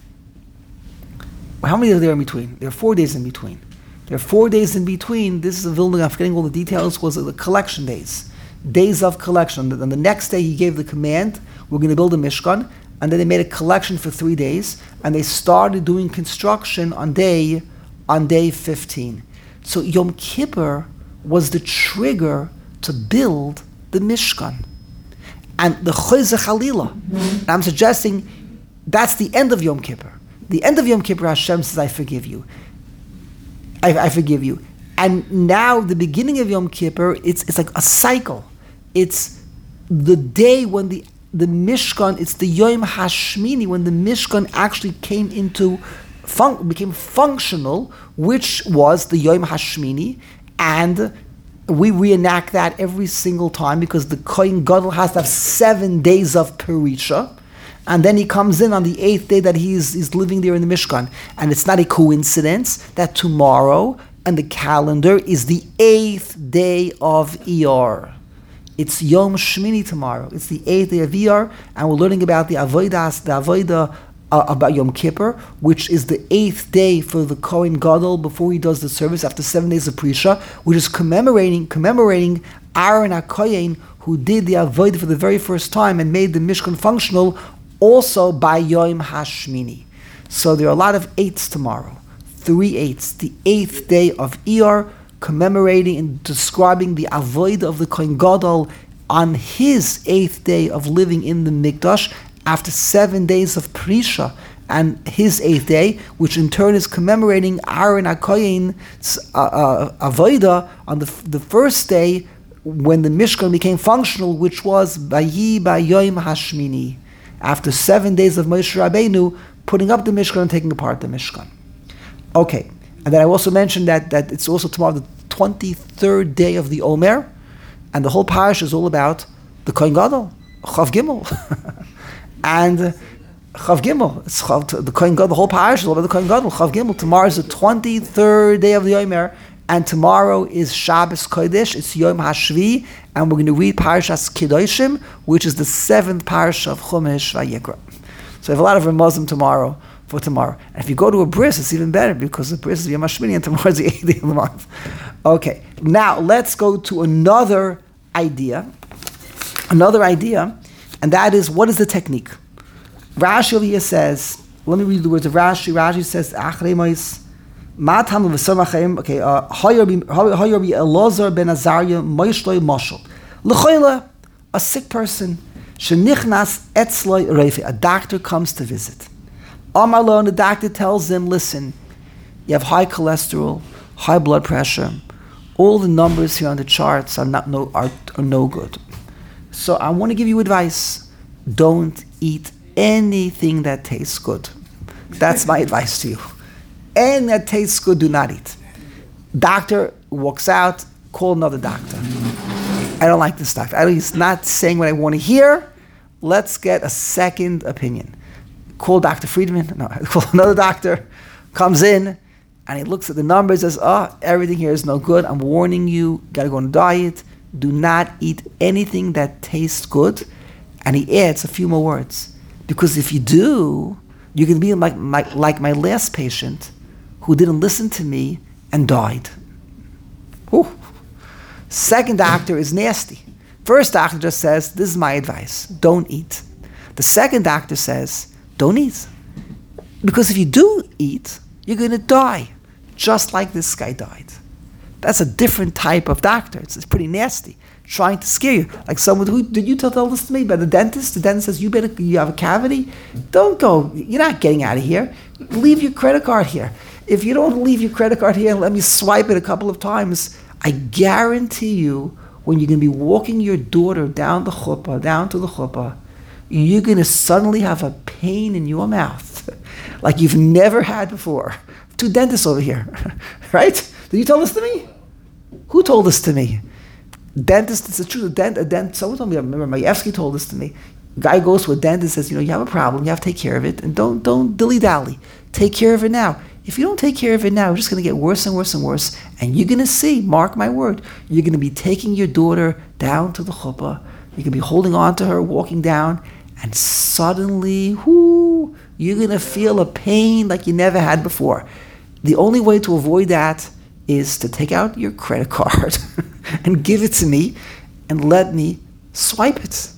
how many are there in between? There are four days in between. There are four days in between. This is a Vilna, I'm forgetting all the details, was the collection days. Days of collection. And the next day he gave the command, we're going to build a Mishkan, and then they made a collection for three days, and they started doing construction on day, on day fifteen. So Yom Kippur was the trigger to build the Mishkan. And the Chozeh Chalila, and I'm suggesting that's the end of Yom Kippur. The end of Yom Kippur, Hashem says, I forgive you. I, I forgive you. And now the beginning of Yom Kippur, it's it's like a cycle. It's the day when the, the Mishkan, it's the Yom Hashmini, when the Mishkan actually came into, fun, became functional, which was the Yom Hashmini, and we reenact that every single time because the Kohen Gadol has to have seven days of Perisha, and then he comes in on the eighth day that he's, he's living there in the Mishkan. And it's not a coincidence that tomorrow on the calendar is the eighth day of Iyar. It's Yom Shmini tomorrow. It's the eighth day of Iyar, and we're learning about the Avodah, the Avodah uh, about Yom Kippur, which is the eighth day for the Kohen Gadol before he does the service after seven days of Prisha, which is commemorating commemorating Aaron HaKohen, who did the Avodah for the very first time and made the Mishkan functional, also by Yom Hashmini. So there are a lot of eights tomorrow. Three eights. The eighth day of Iyar, commemorating and describing the Avodah of the Kohen Gadol on his eighth day of living in the Mikdash after seven days of Prisha, and his eighth day, which in turn is commemorating Aaron HaKohen's uh, uh, Avodah on the, the first day when the Mishkan became functional, which was Vayi Bayom Hashmini, after seven days of Moshe Rabbeinu putting up the Mishkan and taking apart the Mishkan. Okay, and then I also mentioned that, that it's also tomorrow the twenty-third day of the Omer, and the whole parish is all about the Kohen Gadol, Chav Gimel. and uh, Chav Gimel, it's Chav, the Kohen Gadol, the whole parish is all about the Kohen Gadol, Chav Gimel. Tomorrow is the twenty-third day of the Omer, and tomorrow is Shabbos Kodesh, it's Yom HaShvi, and we're going to read Parashas Kedoshim, which is the seventh parasha of Chumash Vayikra. So we have a lot of Ramazim tomorrow, for tomorrow. And if you go to a bris, it's even better, because the bris is Yom HaShmini, and tomorrow is the eighth day of the month. Okay, now let's go to another idea, another idea, and that is, what is the technique? Rashi over here says, let me read the words of Rashi. Rashi says, Achrei Mois, Matam v'Samachem. Okay, Hayor bi Elazar ben Azariah Moishloi Moshel. L'choyle, a sick person, shenichnas etzloi reife. A doctor comes to visit. Amar lo, and the doctor tells him, listen, you have high cholesterol, high blood pressure. All the numbers here on the charts are not no are, are no good. So I want to give you advice. Don't eat anything that tastes good. That's my advice to you. Anything that tastes good, do not eat. Doctor walks out, call another doctor. I don't like this doctor. I don't, he's not saying what I want to hear. Let's get a second opinion. Call Doctor Friedman. No, call another doctor. Comes in, and he looks at the numbers, says, oh, everything here is no good. I'm warning you, got to go on a diet. Do not eat anything that tastes good. And he adds a few more words. Because if you do, you can be like my, like my last patient who didn't listen to me and died. Whew. Second doctor is nasty. First doctor just says, this is my advice, don't eat. The second doctor says, don't eat. Because if you do eat, you're going to die, just like this guy died. That's a different type of doctor. It's, it's pretty nasty, trying to scare you. Like someone who, did you tell, tell this to me, by the dentist? The dentist says, you better, you have a cavity? Don't go, you're not getting out of here. Leave your credit card here. If you don't leave your credit card here and let me swipe it a couple of times, I guarantee you, when you're going to be walking your daughter down the chuppah, down to the chuppah, you're going to suddenly have a pain in your mouth like you've never had before. Two dentists over here, right? Did you tell this to me? Who told this to me? Dentist, it's the truth. A dent, a dent, someone told me, I remember Mayevsky told this to me. Guy goes to a dentist and says, you know, you have a problem, you have to take care of it, and don't, don't dilly-dally. Take care of it now. If you don't take care of it now, it's just going to get worse and worse and worse, and you're going to see, mark my word, you're going to be taking your daughter down to the chuppah, you're going to be holding on to her, walking down, and suddenly, whoo, you're going to feel a pain like you never had before. The only way to avoid that is to take out your credit card and give it to me and let me swipe it.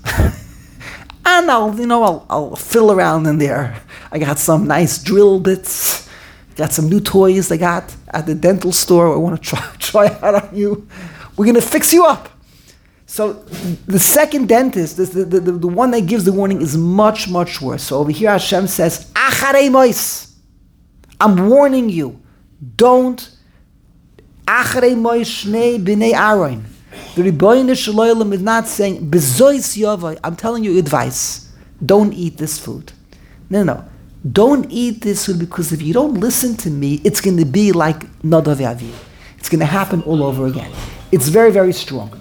And I'll, you know, I'll, I'll fiddle around in there. I got some nice drill bits, got some new toys they got at the dental store I want to try, try out on you. We're going to fix you up. So the second dentist, the, the, the, the one that gives the warning, is much, much worse. So over here Hashem says, Acharei Mois, I'm warning you, don't, Acharei Mois Shnei B'nei Aaron. The Rebbeinu Shalom is not saying, Bezois Yavai, I'm telling you advice, don't eat this food. No, no, don't eat this food, because if you don't listen to me, it's going to be like Nadav Aviv. It's going to happen all over again. It's very, very strong.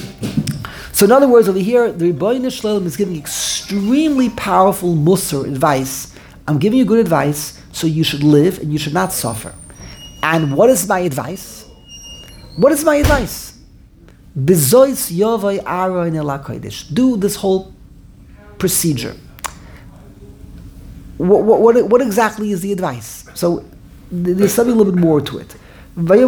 So in other words, over here, the Rebbeinu Shalom is giving extremely powerful Musar advice. I'm giving you good advice, so you should live and you should not suffer. And what is my advice? What is my advice? Bezois Yovai Aaron Ela Kodesh. Do this whole procedure. What, what, what, what exactly is the advice? So there's something a little bit more to it. Why?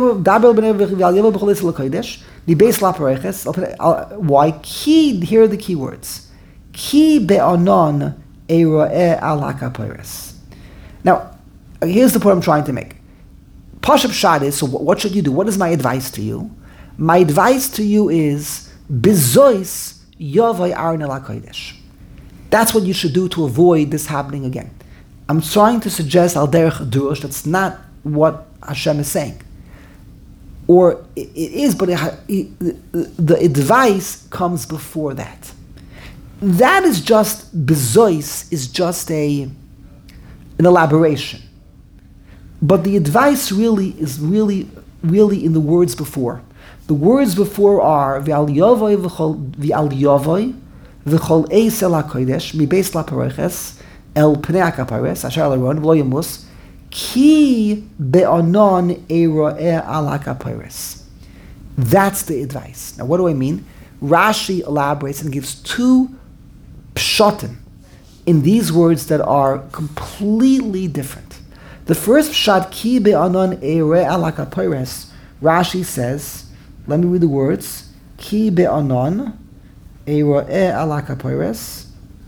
Key, here are the key words. Ki be'anon ero'eh al hakaporos. Now, here's the point I'm trying to make. Pashup Shad is, so what should you do? What is my advice to you? My advice to you is, Bezois Yovai Aaron el HaKodesh. That's what you should do to avoid this happening again. I'm trying to suggest al derech drush, that's not what Hashem is saying. Or it, it is, but it, it, the advice comes before that. That is just, bezois is just a an elaboration. But the advice really is really, really in the words before. The words before are v'al yovoi v'al yovoi v'chol eis el hakodesh mi beis lapareches el pnei hakapares asher al aron v'lo yamus Ki be'anon ero'eh ala kapiris. That's the advice. Now, what do I mean? Rashi elaborates and gives two pshatim in these words that are completely different. The first pshat, ki be'anon ero'eh ala kapiris, Rashi says, let me read the words, ki be'anon ero'eh ala kapiris,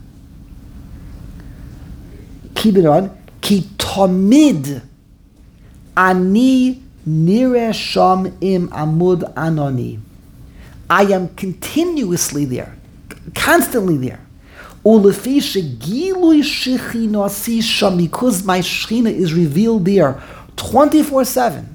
ki be'anon, ki tamid ani nire sham im amud anoni. I am continuously there, constantly there. Ulefi shegilui shechinasi sham, because my shechina is revealed there twenty-four seven.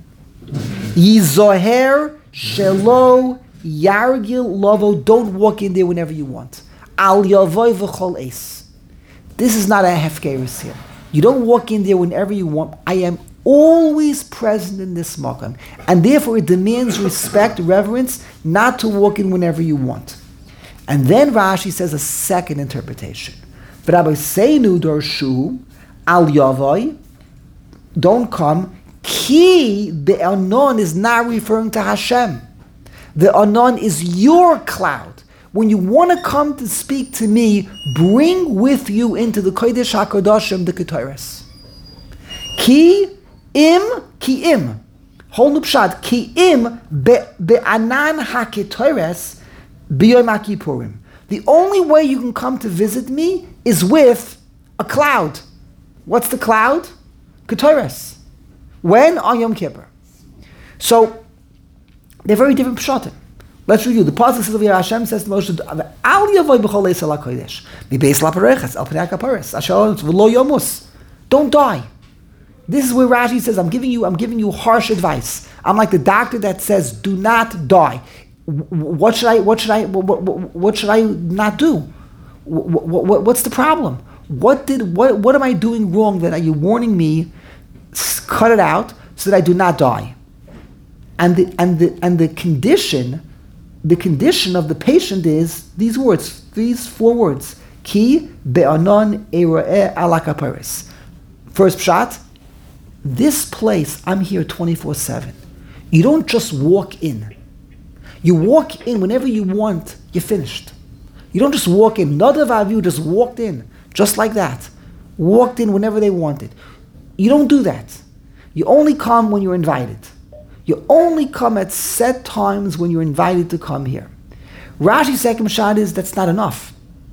Yizoher shelo yargil lovo, don't walk in there whenever you want. Al yavoy v'chol es. This is not a hefkeris here. You don't walk in there whenever you want. I am always present in this makam, and therefore it demands respect, reverence, not to walk in whenever you want. And then Rashi says a second interpretation. V'rabbi seinu dorshu al yavoy, don't come. Ki, the anon is not referring to Hashem. The anon is your cloud. When you want to come to speak to me, bring with you into the Kodesh HaKadoshim the Ketores. Ki im, ki im. Whole new pshat. Ki im be'anan HaKetores b'yom HaKippurim. The only way you can come to visit me is with a cloud. What's the cloud? Ketores. When? On Yom Kippur. So, they're very different pshatim. Let's review. The pasuk says over here, Hashem says to Moshe, Al yavoy b'chol eis ala kodesh, mibeis lapareches, al pnei hakapares, asher v'lo yomus. Don't die. This is where Rashi says, I'm giving you, I'm giving you harsh advice. I'm like the doctor that says, do not die. What should I, what should I, what, what, what should I not do? What, what, what's the problem? What did, what, what am I doing wrong that are you warning me? Cut it out so that I do not die. And the and the and the condition, the condition of the patient is these words, these four words. Ki be'anon ero'eh ala kaparis. First pshat, this place, I'm here twenty-four seven. You don't just walk in. You walk in whenever you want, you're finished. You don't just walk in. None of you just walked in, just like that. Walked in whenever they wanted. You don't do that. You only come when you're invited. You only come at set times when you're invited to come here. Rashi's second shot is that's not enough.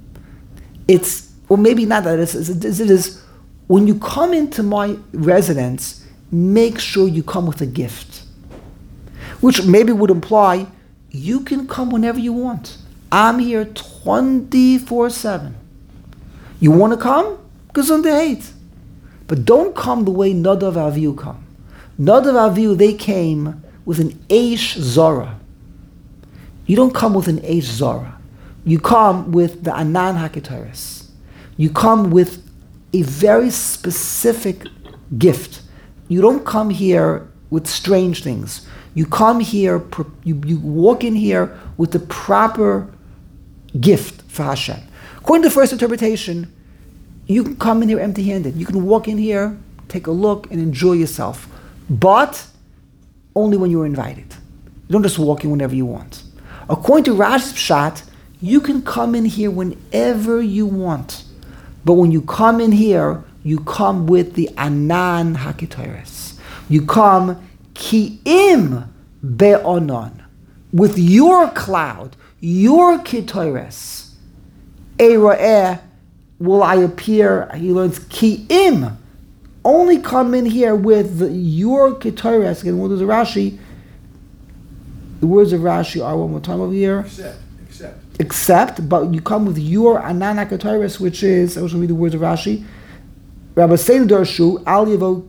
It's, or maybe not that, it's, it's, it is, when you come into my residence, make sure you come with a gift. Which maybe would imply, you can come whenever you want. I'm here twenty-four seven. You want to come? Gesund hate. But don't come the way Nadav Avihu come. Nadav Avihu, they came with an Eish Zora. You don't come with an Eish Zora. You come with the Anan HaKetores. You come with a very specific gift. You don't come here with strange things. You come here, you, you walk in here with the proper gift for Hashem. According to the first interpretation, you can come in here empty-handed. You can walk in here, take a look, and enjoy yourself. But only when you're invited. You don't just walk in whenever you want. According to Rashi's pshat, you can come in here whenever you want. But when you come in here, you come with the Anan HaKetores. You come Ki'im Be'onon. With your cloud, your Ketores. Ero'eh, will I appear, he learns, Ki'im. Only come in here with the, your Ketores. Again, what is the Rashi? The words of Rashi are one more time over here. Except, except. Except, but you come with your Anan HaKetores, which is, I will read the words of Rashi. Rabbi Seinu Darshu, Al Yavo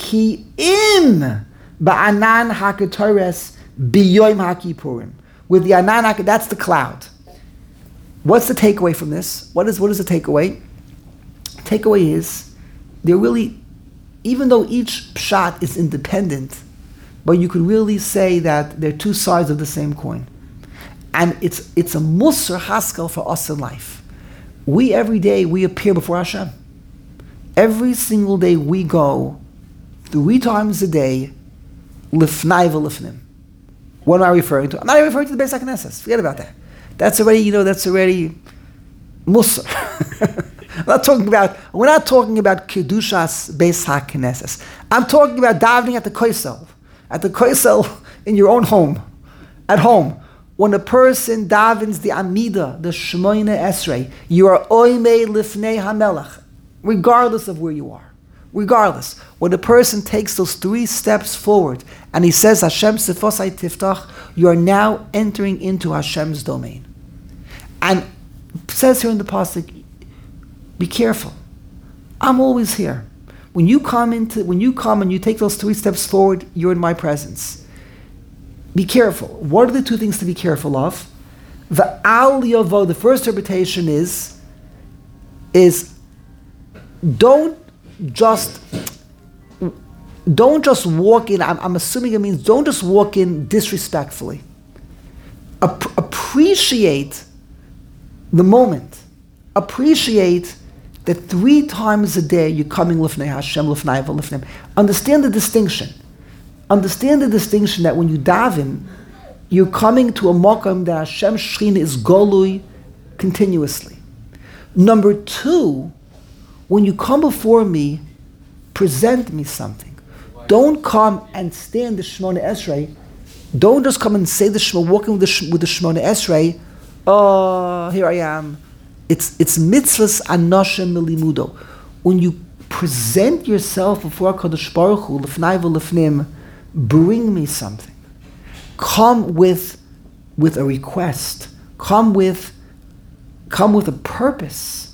Ki'im Ba'anan HaKetores B'yoim HaKippurim. With the Anan HaKetores, that's the cloud. What's the takeaway from this? What is what is the takeaway? Takeaway is, they're really, even though each pshat is independent, but you could really say that they're two sides of the same coin. And it's it's a musar haskel for us in life. We, every day, we appear before Hashem. Every single day we go three times a day, lifnai v'lifnim. What am I referring to? I'm not even referring to the Beis HaKnesses. Forget about that. That's already, you know, that's already Musar. I'm not talking about, we're not talking about Kedushas Beis HaKnesses. I'm talking about davening at the Koisel. At the Koisel in your own home. At home. When a person davens the Amida, the Shmoyne Esrei, you are Oimei Lifnei HaMelech, regardless of where you are. Regardless. When a person takes those three steps forward and he says, Hashem Sefosai Tiftach, you are now entering into Hashem's domain. And it says here in the pasuk, be careful. I'm always here. When you come into, when you come and you take those three steps forward, you're in my presence. Be careful. What are the two things to be careful of? The al yavo, the first interpretation is, is don't just don't just walk in. I'm, I'm assuming it means don't just walk in disrespectfully. App- appreciate the moment. Appreciate that three times a day you're coming lifnei Hashem, lifnei v'lifnim. Understand the distinction. Understand the distinction that when you daven, you're coming to a makam that Hashem Shechina is golui continuously. Number two, when you come before me, present me something. Don't come and stand the Shemona Esrei. Don't just come and say the Shema, walking with the, with the Shemona Esrei. Oh, here I am. It's it's mitzvahs anoshim milimudo. When you present yourself before Kadosh Baruch Hu, lefnai v'lefnim, bring me something. Come with with a request. Come with come with a purpose.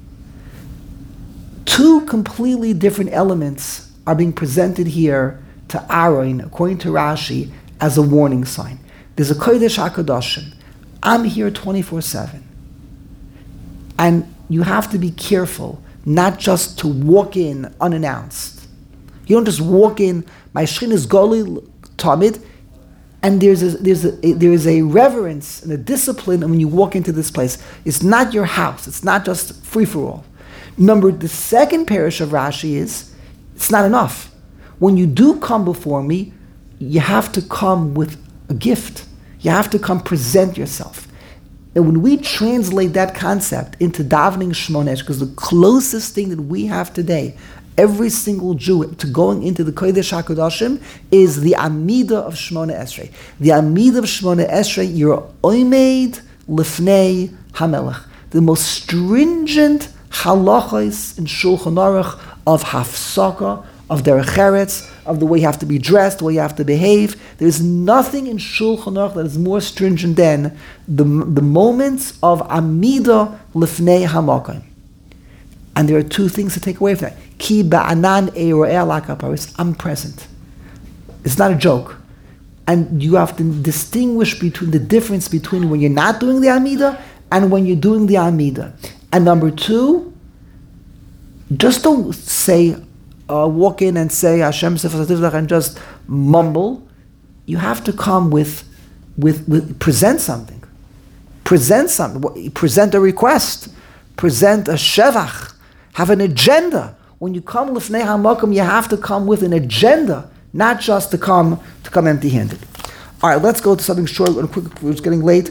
Two completely different elements are being presented here to Aaron, according to Rashi, as a warning sign. There's a Kodesh HaKadoshim. I'm here twenty-four seven. And you have to be careful not just to walk in unannounced. You don't just walk in, my Shechin is Goli Tamid, and there's a, there's a, there is a reverence and a discipline when you walk into this place. It's not your house. It's not just free-for-all. Number, the second parish of Rashi is, it's not enough. When you do come before me, you have to come with a gift. You have to come present yourself. And when we translate that concept into davening Shmonesh, because the closest thing that we have today, every single Jew, to going into the Kodesh HaKadoshim, is the Amida of Shmona Esrei. The Amida of Shmona Esrei, you're Oimed Lifnei HaMelech. The most stringent halachos in Shulchan Aruch of Hafsaka, of Derech Eretz, of the way you have to be dressed, the way you have to behave. There is nothing in Shulchan Aruch that is more stringent than the, the moments of Amida Lifnei HaMakom. And there are two things to take away from that. Ki ba'anan e'ro'eh lakaparis. I'm present. It's not a joke. And you have to distinguish between the difference between when you're not doing the Amida and when you're doing the Amida. And number two, just don't say, uh, walk in and say Hashem Sefasat and just mumble. You have to come with, with, with present something. Present something. Present a request. Present a shevach. Have an agenda. When you come lifnei hamakom, you have to come with an agenda, not just to come to come empty-handed. All right, let's go to something short and quick. It's getting late.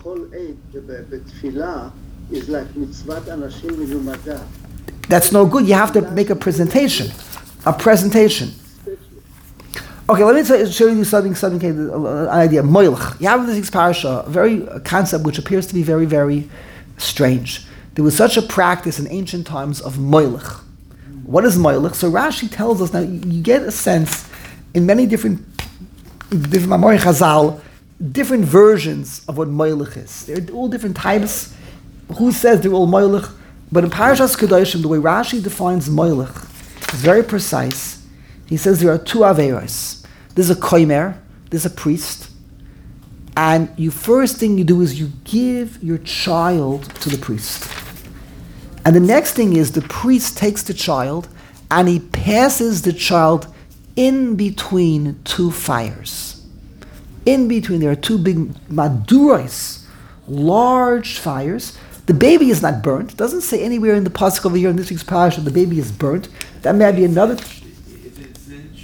That's no good. You have to make a presentation. A presentation. Okay, let me tell you, show you something, something, an idea. Moilch. You have this parasha, a very a concept which appears to be very, very strange. There was such a practice in ancient times of moilch. What is moilch? So Rashi tells us now. You, you get a sense in many different, different Mamori Chazal, different versions of what moilch is. They're all different types. Who says they're all moilch? But in Parashas Kedoshim, the way Rashi defines moilch is very precise. He says there are two averos. There's a koimer, there's a priest, and you first thing you do is you give your child to the priest. And the next thing is the priest takes the child and he passes the child in between two fires. In between, there are two big maduros, large fires. The baby is not burnt. It doesn't say anywhere in the pasuk over here in this week's parasha the baby is burnt. That may be another. If it's in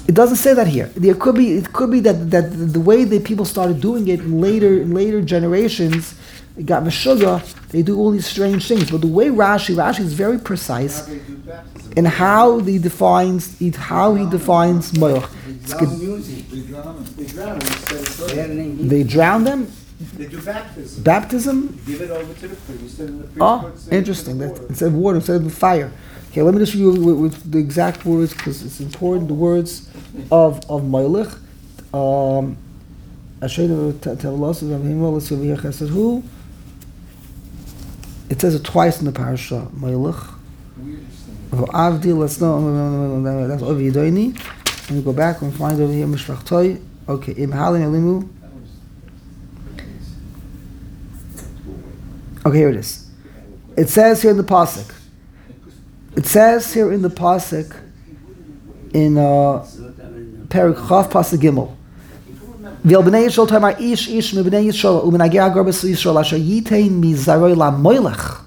It doesn't say that here. There could be. It could be that that the way that people started doing it in later in later generations, it got meshuggah. They do all these strange things. But the way Rashi, Rashi is very precise How they do baptism. in how he defines how he defines moilach. It's good. They drown him. They drown them instead of throwing. They drown them. They do baptism. Baptism. Give it over to the priest, and the priest Oh, puts it in interesting. the That water. instead of water, instead of fire. Okay, let me just read you with, with the exact words because it's important. The words of of moilach. Um, who? It says it twice in the parasha. Moilach. Avdi, let's know. That's over Yidoini. And we go back and find over here Mishpachtoi. Okay, Im Halim Elimu. Okay, here it is. It says here in the pasuk. It says here in the pasuk in uh, Perik Chav pasuk Gimel. V'el b'nei Yisrael tamar ish ish m'bnei Yisrael u'menagir agar b'su Yisrael asher yitein mizaroi la moilech.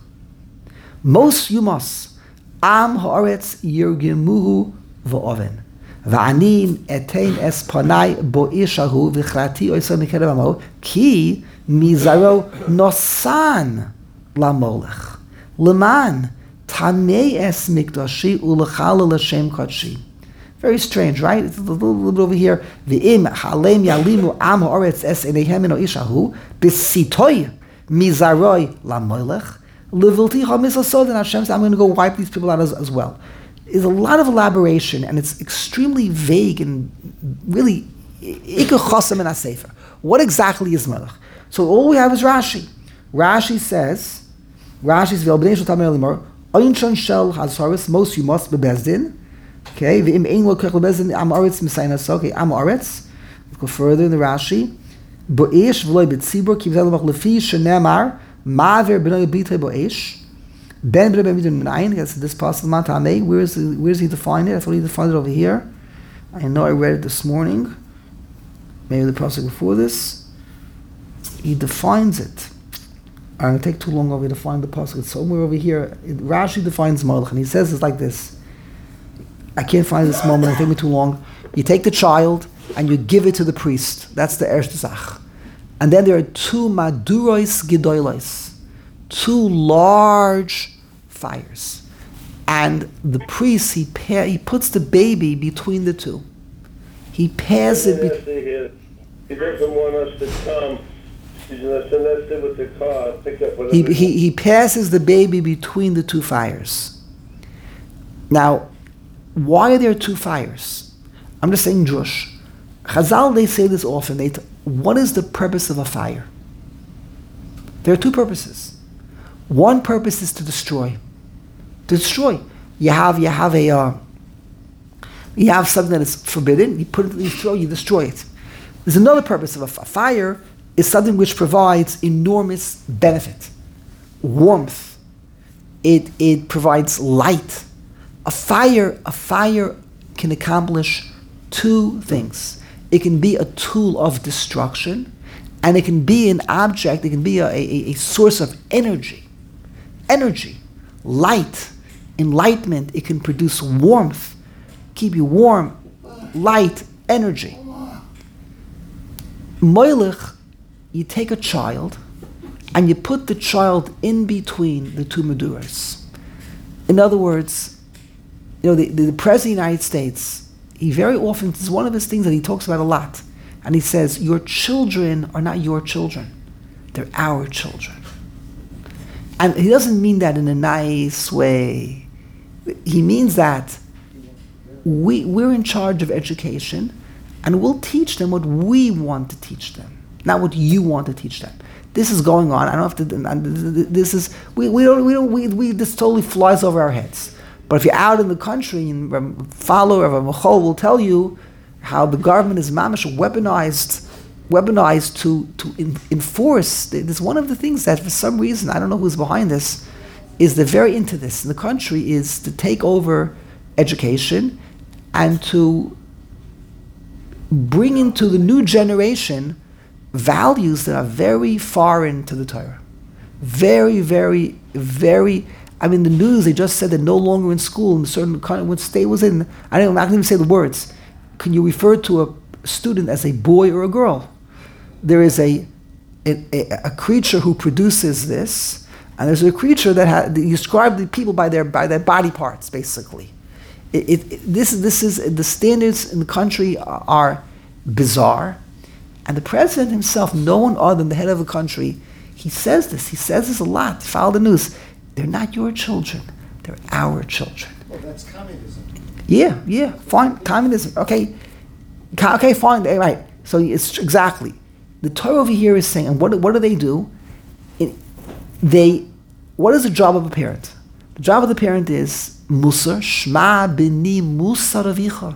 Mos yumas am haaretz yirgimuhu v'oven. V'anin etein es panai bo ishahu v'chrati oisam mikerev amo ki mizaro nosan la molech. Leman tamei es mikdashi u'lechal l'shem kodshi. Very strange, right? It's a little, little bit over here. V'im halem yalimu am haaretz es enehem eno ishahu b'sitoi mizaroi la molech. Levilti hamisasod, and Hashem said, I'm going to go wipe these people out as, as well. There's a lot of elaboration, and it's extremely vague and really ikar chosam in a sefer. What exactly is melech? So all we have is Rashi. Rashi says, Rashi's v'el b'nei shel tamei limor oinchan shel hazaris mos you must bebezdin. Okay, v'im ein lo kach bebezdin am aretz misaynas. Okay, am aretz. Let's go further in the Rashi. Bo'esh v'loy b'tzibur ki v'zel lefi shenemar ma'aver b'nei b'itei bo'esh. Ben b'nei b'nei b'nei. Yes, this possible matame. Where is the, where does he define it? That's what he defined it over here. I know I read it this morning. Maybe the pasuk before this. He defines it. I'm going to take too long over here to find the pasuk. It's somewhere over here. It, Rashi defines malach, and he says it's like this. I can't find this moment. It'll take me too long. You take the child and you give it to the priest. That's the erste zach. And then there are two maduros gedolos, two large fires, and the priest he pair, he puts the baby between the two. He pairs it. Be- He doesn't want us to come. He's going to send us with the car, pick up whatever. He, he, he passes the baby between the two fires. Now, why are there two fires? I'm just saying Jewish. Chazal, they say this often. They t- what is the purpose of a fire? There are two purposes. One purpose is to destroy. To destroy. You have you have a uh, you have something that is forbidden. You put it, you throw, you destroy it. There's another purpose of a f- fire. Is something which provides enormous benefit, warmth. It it provides light. A fire a fire can accomplish two things. It can be a tool of destruction, and it can be an object. It can be a, a, a source of energy, energy, light, enlightenment. It can produce warmth, keep you warm, light, energy. Moilech. You take a child and you put the child in between the two meduras. In other words, you know, the, the, the President of the United States, he very often, this is one of his things that he talks about a lot, and he says, your children are not your children, they're our children. And he doesn't mean that in a nice way. He means that we, we're in charge of education, and we'll teach them what we want to teach them. Not what you want to teach them. This is going on. I don't have to. This is we, we don't we don't we, we this totally flies over our heads. But if you're out in the country and follow Rav Michal will tell you how the government is mamish weaponized, weaponized to to in, enforce. This is one of the things that for some reason I don't know who's behind this, is they're very into this in the country is to take over education and to bring into the new generation values that are very foreign to the Torah. Very, very, very, I mean, the news, they just said that no longer in school, in a certain country, what state was in, I don't know, I'm not going to even say the words. can you refer to a student as a boy or a girl? There is a a, a, a creature who produces this, and there's a creature that ha- you describe the people by their by their body parts, basically. It, it, it, this this is the standards in the country are, are bizarre, and the president himself, no one other than the head of the country, he says this. He says this a lot. Follow the news. They're not your children. They're our children. Well, that's communism. Yeah, yeah, fine. Communism. Okay, Ca- okay, fine. eh, Right. So it's exactly the Torah over here is saying, and what what do they do? It, they, what is the job of a parent? The job of the parent is Musar. Shma b'ni Musar avicha.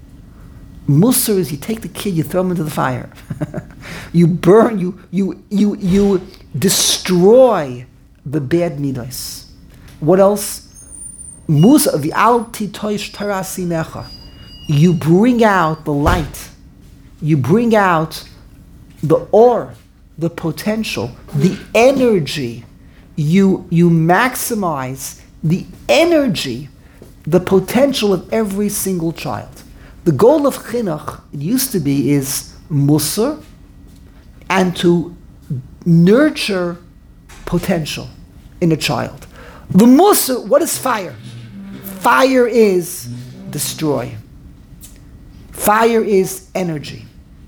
Musar is you take the kid, you throw him into the fire. You burn, you you you you destroy the bad midas. What else? Musar v'al titoish Torah simecha. You bring out the light. You bring out the ore, the potential, the energy. You you maximize the energy, the potential of every single child. The goal of chinuch, it used to be, is musar, and to nurture potential in a child. The musar, what is fire? Fire is destroy. Fire is energy.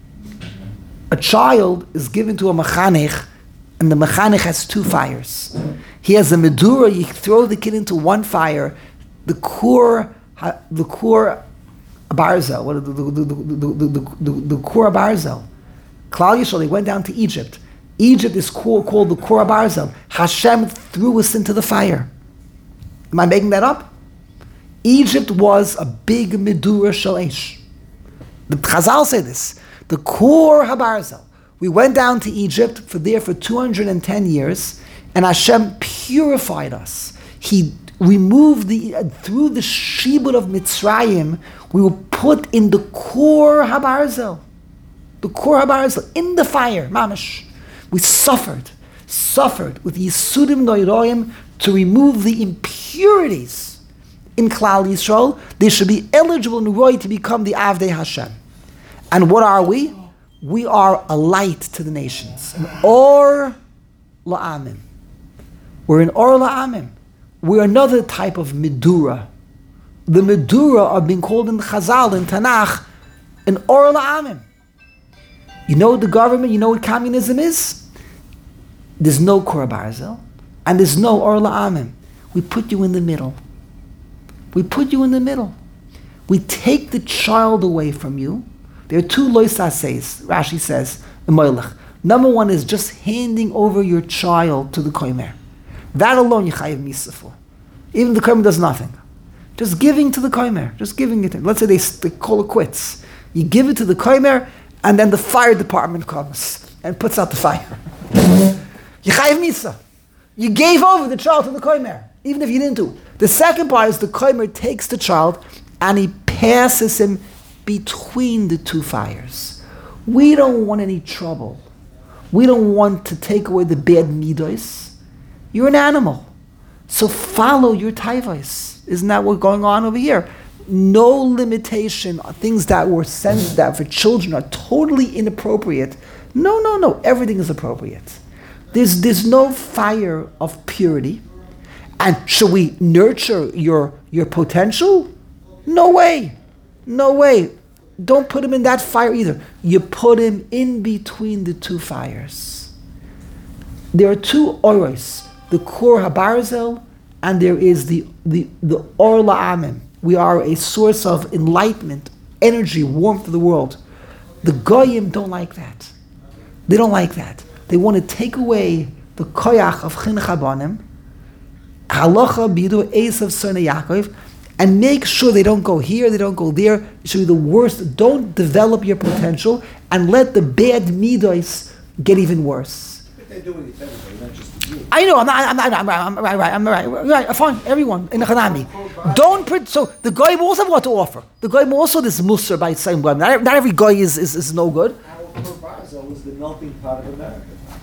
A child is given to a mechanech, and the mechanech has two fires. He has a medura. You throw the kid into one fire, the core, the core barzel. What the the the the the, the, the core barzel? Klal Yisrael, they went down to Egypt. Egypt is called, called the core barzel. Hashem threw us into the fire. Am I making that up? Egypt was a big medura shalesh. The Chazal say this. The core habarzel. We went down to Egypt for there for two hundred ten years, and Hashem purified us. He removed the, uh, through the shibud of Mitzrayim, we were put in the core habarzel. The core habarzel, in the fire, mamash. We suffered, suffered with Yisudim Noiroim to remove the impurities in Klal Yisrael. They should be eligible in Roy to become the Avdei Hashem. And what are we? We are a light to the nations. An or la'amim. We're an or la'amim. We're another type of medura. The medura are being called in Chazal, in Tanakh, an or la'amim. You know what the government, you know what communism is? There's no Kor Barzel, and there's no or la'amim. We put you in the middle. We put you in the middle. We take the child away from you. There are two loisases, Rashi says, in Moilech. Number one is just handing over your child to the koimer. That alone you chayiv misa for. Even the koimer does nothing. Just giving to the koimer. Just giving it to him. Let's say they, they call it quits. You give it to the koimer, and then the fire department comes and puts out the fire. You chayiv misa. You gave over the child to the koimer, even if you didn't do. The second part is the koimer takes the child and he passes him between the two fires. We don't want any trouble. We don't want to take away the bad midos. You're an animal. So follow your taivos. Isn't that what's going on over here? No limitation on things that were sent that for children are totally inappropriate. No, no, no. Everything is appropriate. There's, there's no fire of purity. And should we nurture your, your potential? No way. No way. Don't put him in that fire either. You put him in between the two fires. There are two oros, the Kor HaBarzel, and there is the, the, the Or La'amim. We are a source of enlightenment, energy, warmth of the world. The Goyim don't like that. They don't like that. They want to take away the koyach of Chinuch Habanim, halacha bidu Esav Sona Yaakov, and make sure they don't go here, they don't go there. It should be the worst. Don't develop your potential and let the bad midos get even worse. But they're doing it to everybody, not just you. I know. I'm not. I'm not. I'm right. I'm right. I'm right. Right. Fine. Everyone in the Hanami. Don't. Pre- so the guy also have what to offer. The guy also this musar by saying, well, not, not every guy is, is, is no good. Our Korbazo was the melting pot of America.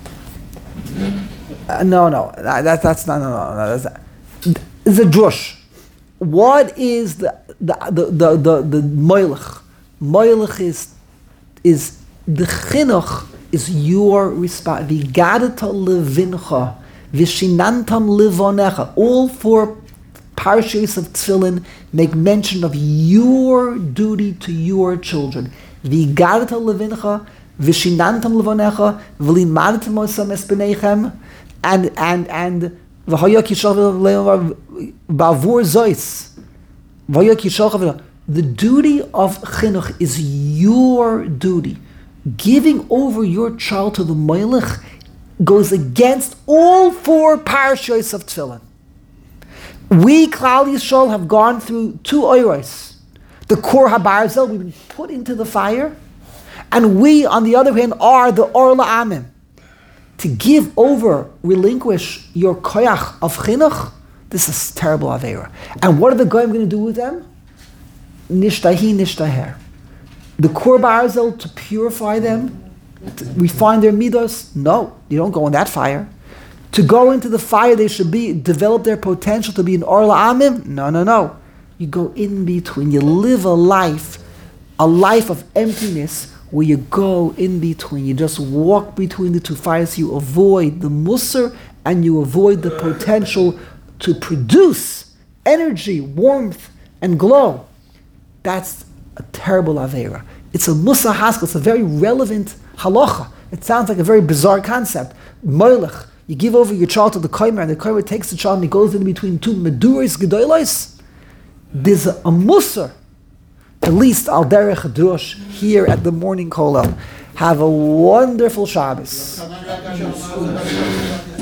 Uh, no, no. That, that's not. No, no, no. That's not. It's a drush. What is the the the the the, the moilach? Moilech is, is the chinuch is your response. Vigadata levincha, vishinantam livonecha. All four parshas of Tefillin make mention of your duty to your children. Vigadata levincha, vishinantam livonecha, v'limadatam osam es b'neichem, and and and v'hoyak yishalach ba'avur zois. The duty of chinuch is your duty. Giving over your child to the Moilech goes against all four parashos of Tefillin. We, Klal Yisrael, have gone through two oiros. The Kor HaBarzel, we've been put into the fire, and we, on the other hand, are the Or La'amim. To give over, relinquish your koyach of chinuch, this is terrible aveira. And what are the goyim going to do with them? Nishtahi nishtaher. The Kor Barzel, to purify them, to refine their midos. No, you don't go in that fire. To go into the fire, they should be develop their potential to be an Or La'amim. No, no, no. You go in between. You live a life, a life of emptiness, where you go in between. You just walk between the two fires. You avoid the musar and you avoid the potential to produce energy, warmth, and glow. That's a terrible aveira. It's a musa haskell. It's a very relevant halacha. It sounds like a very bizarre concept. Moilech, you give over your child to the koimer, and the koimer takes the child and he goes in between two meduris gedolos. There's a, a musar, at least al derech hadush, here at the morning kollel. Have a wonderful Shabbos.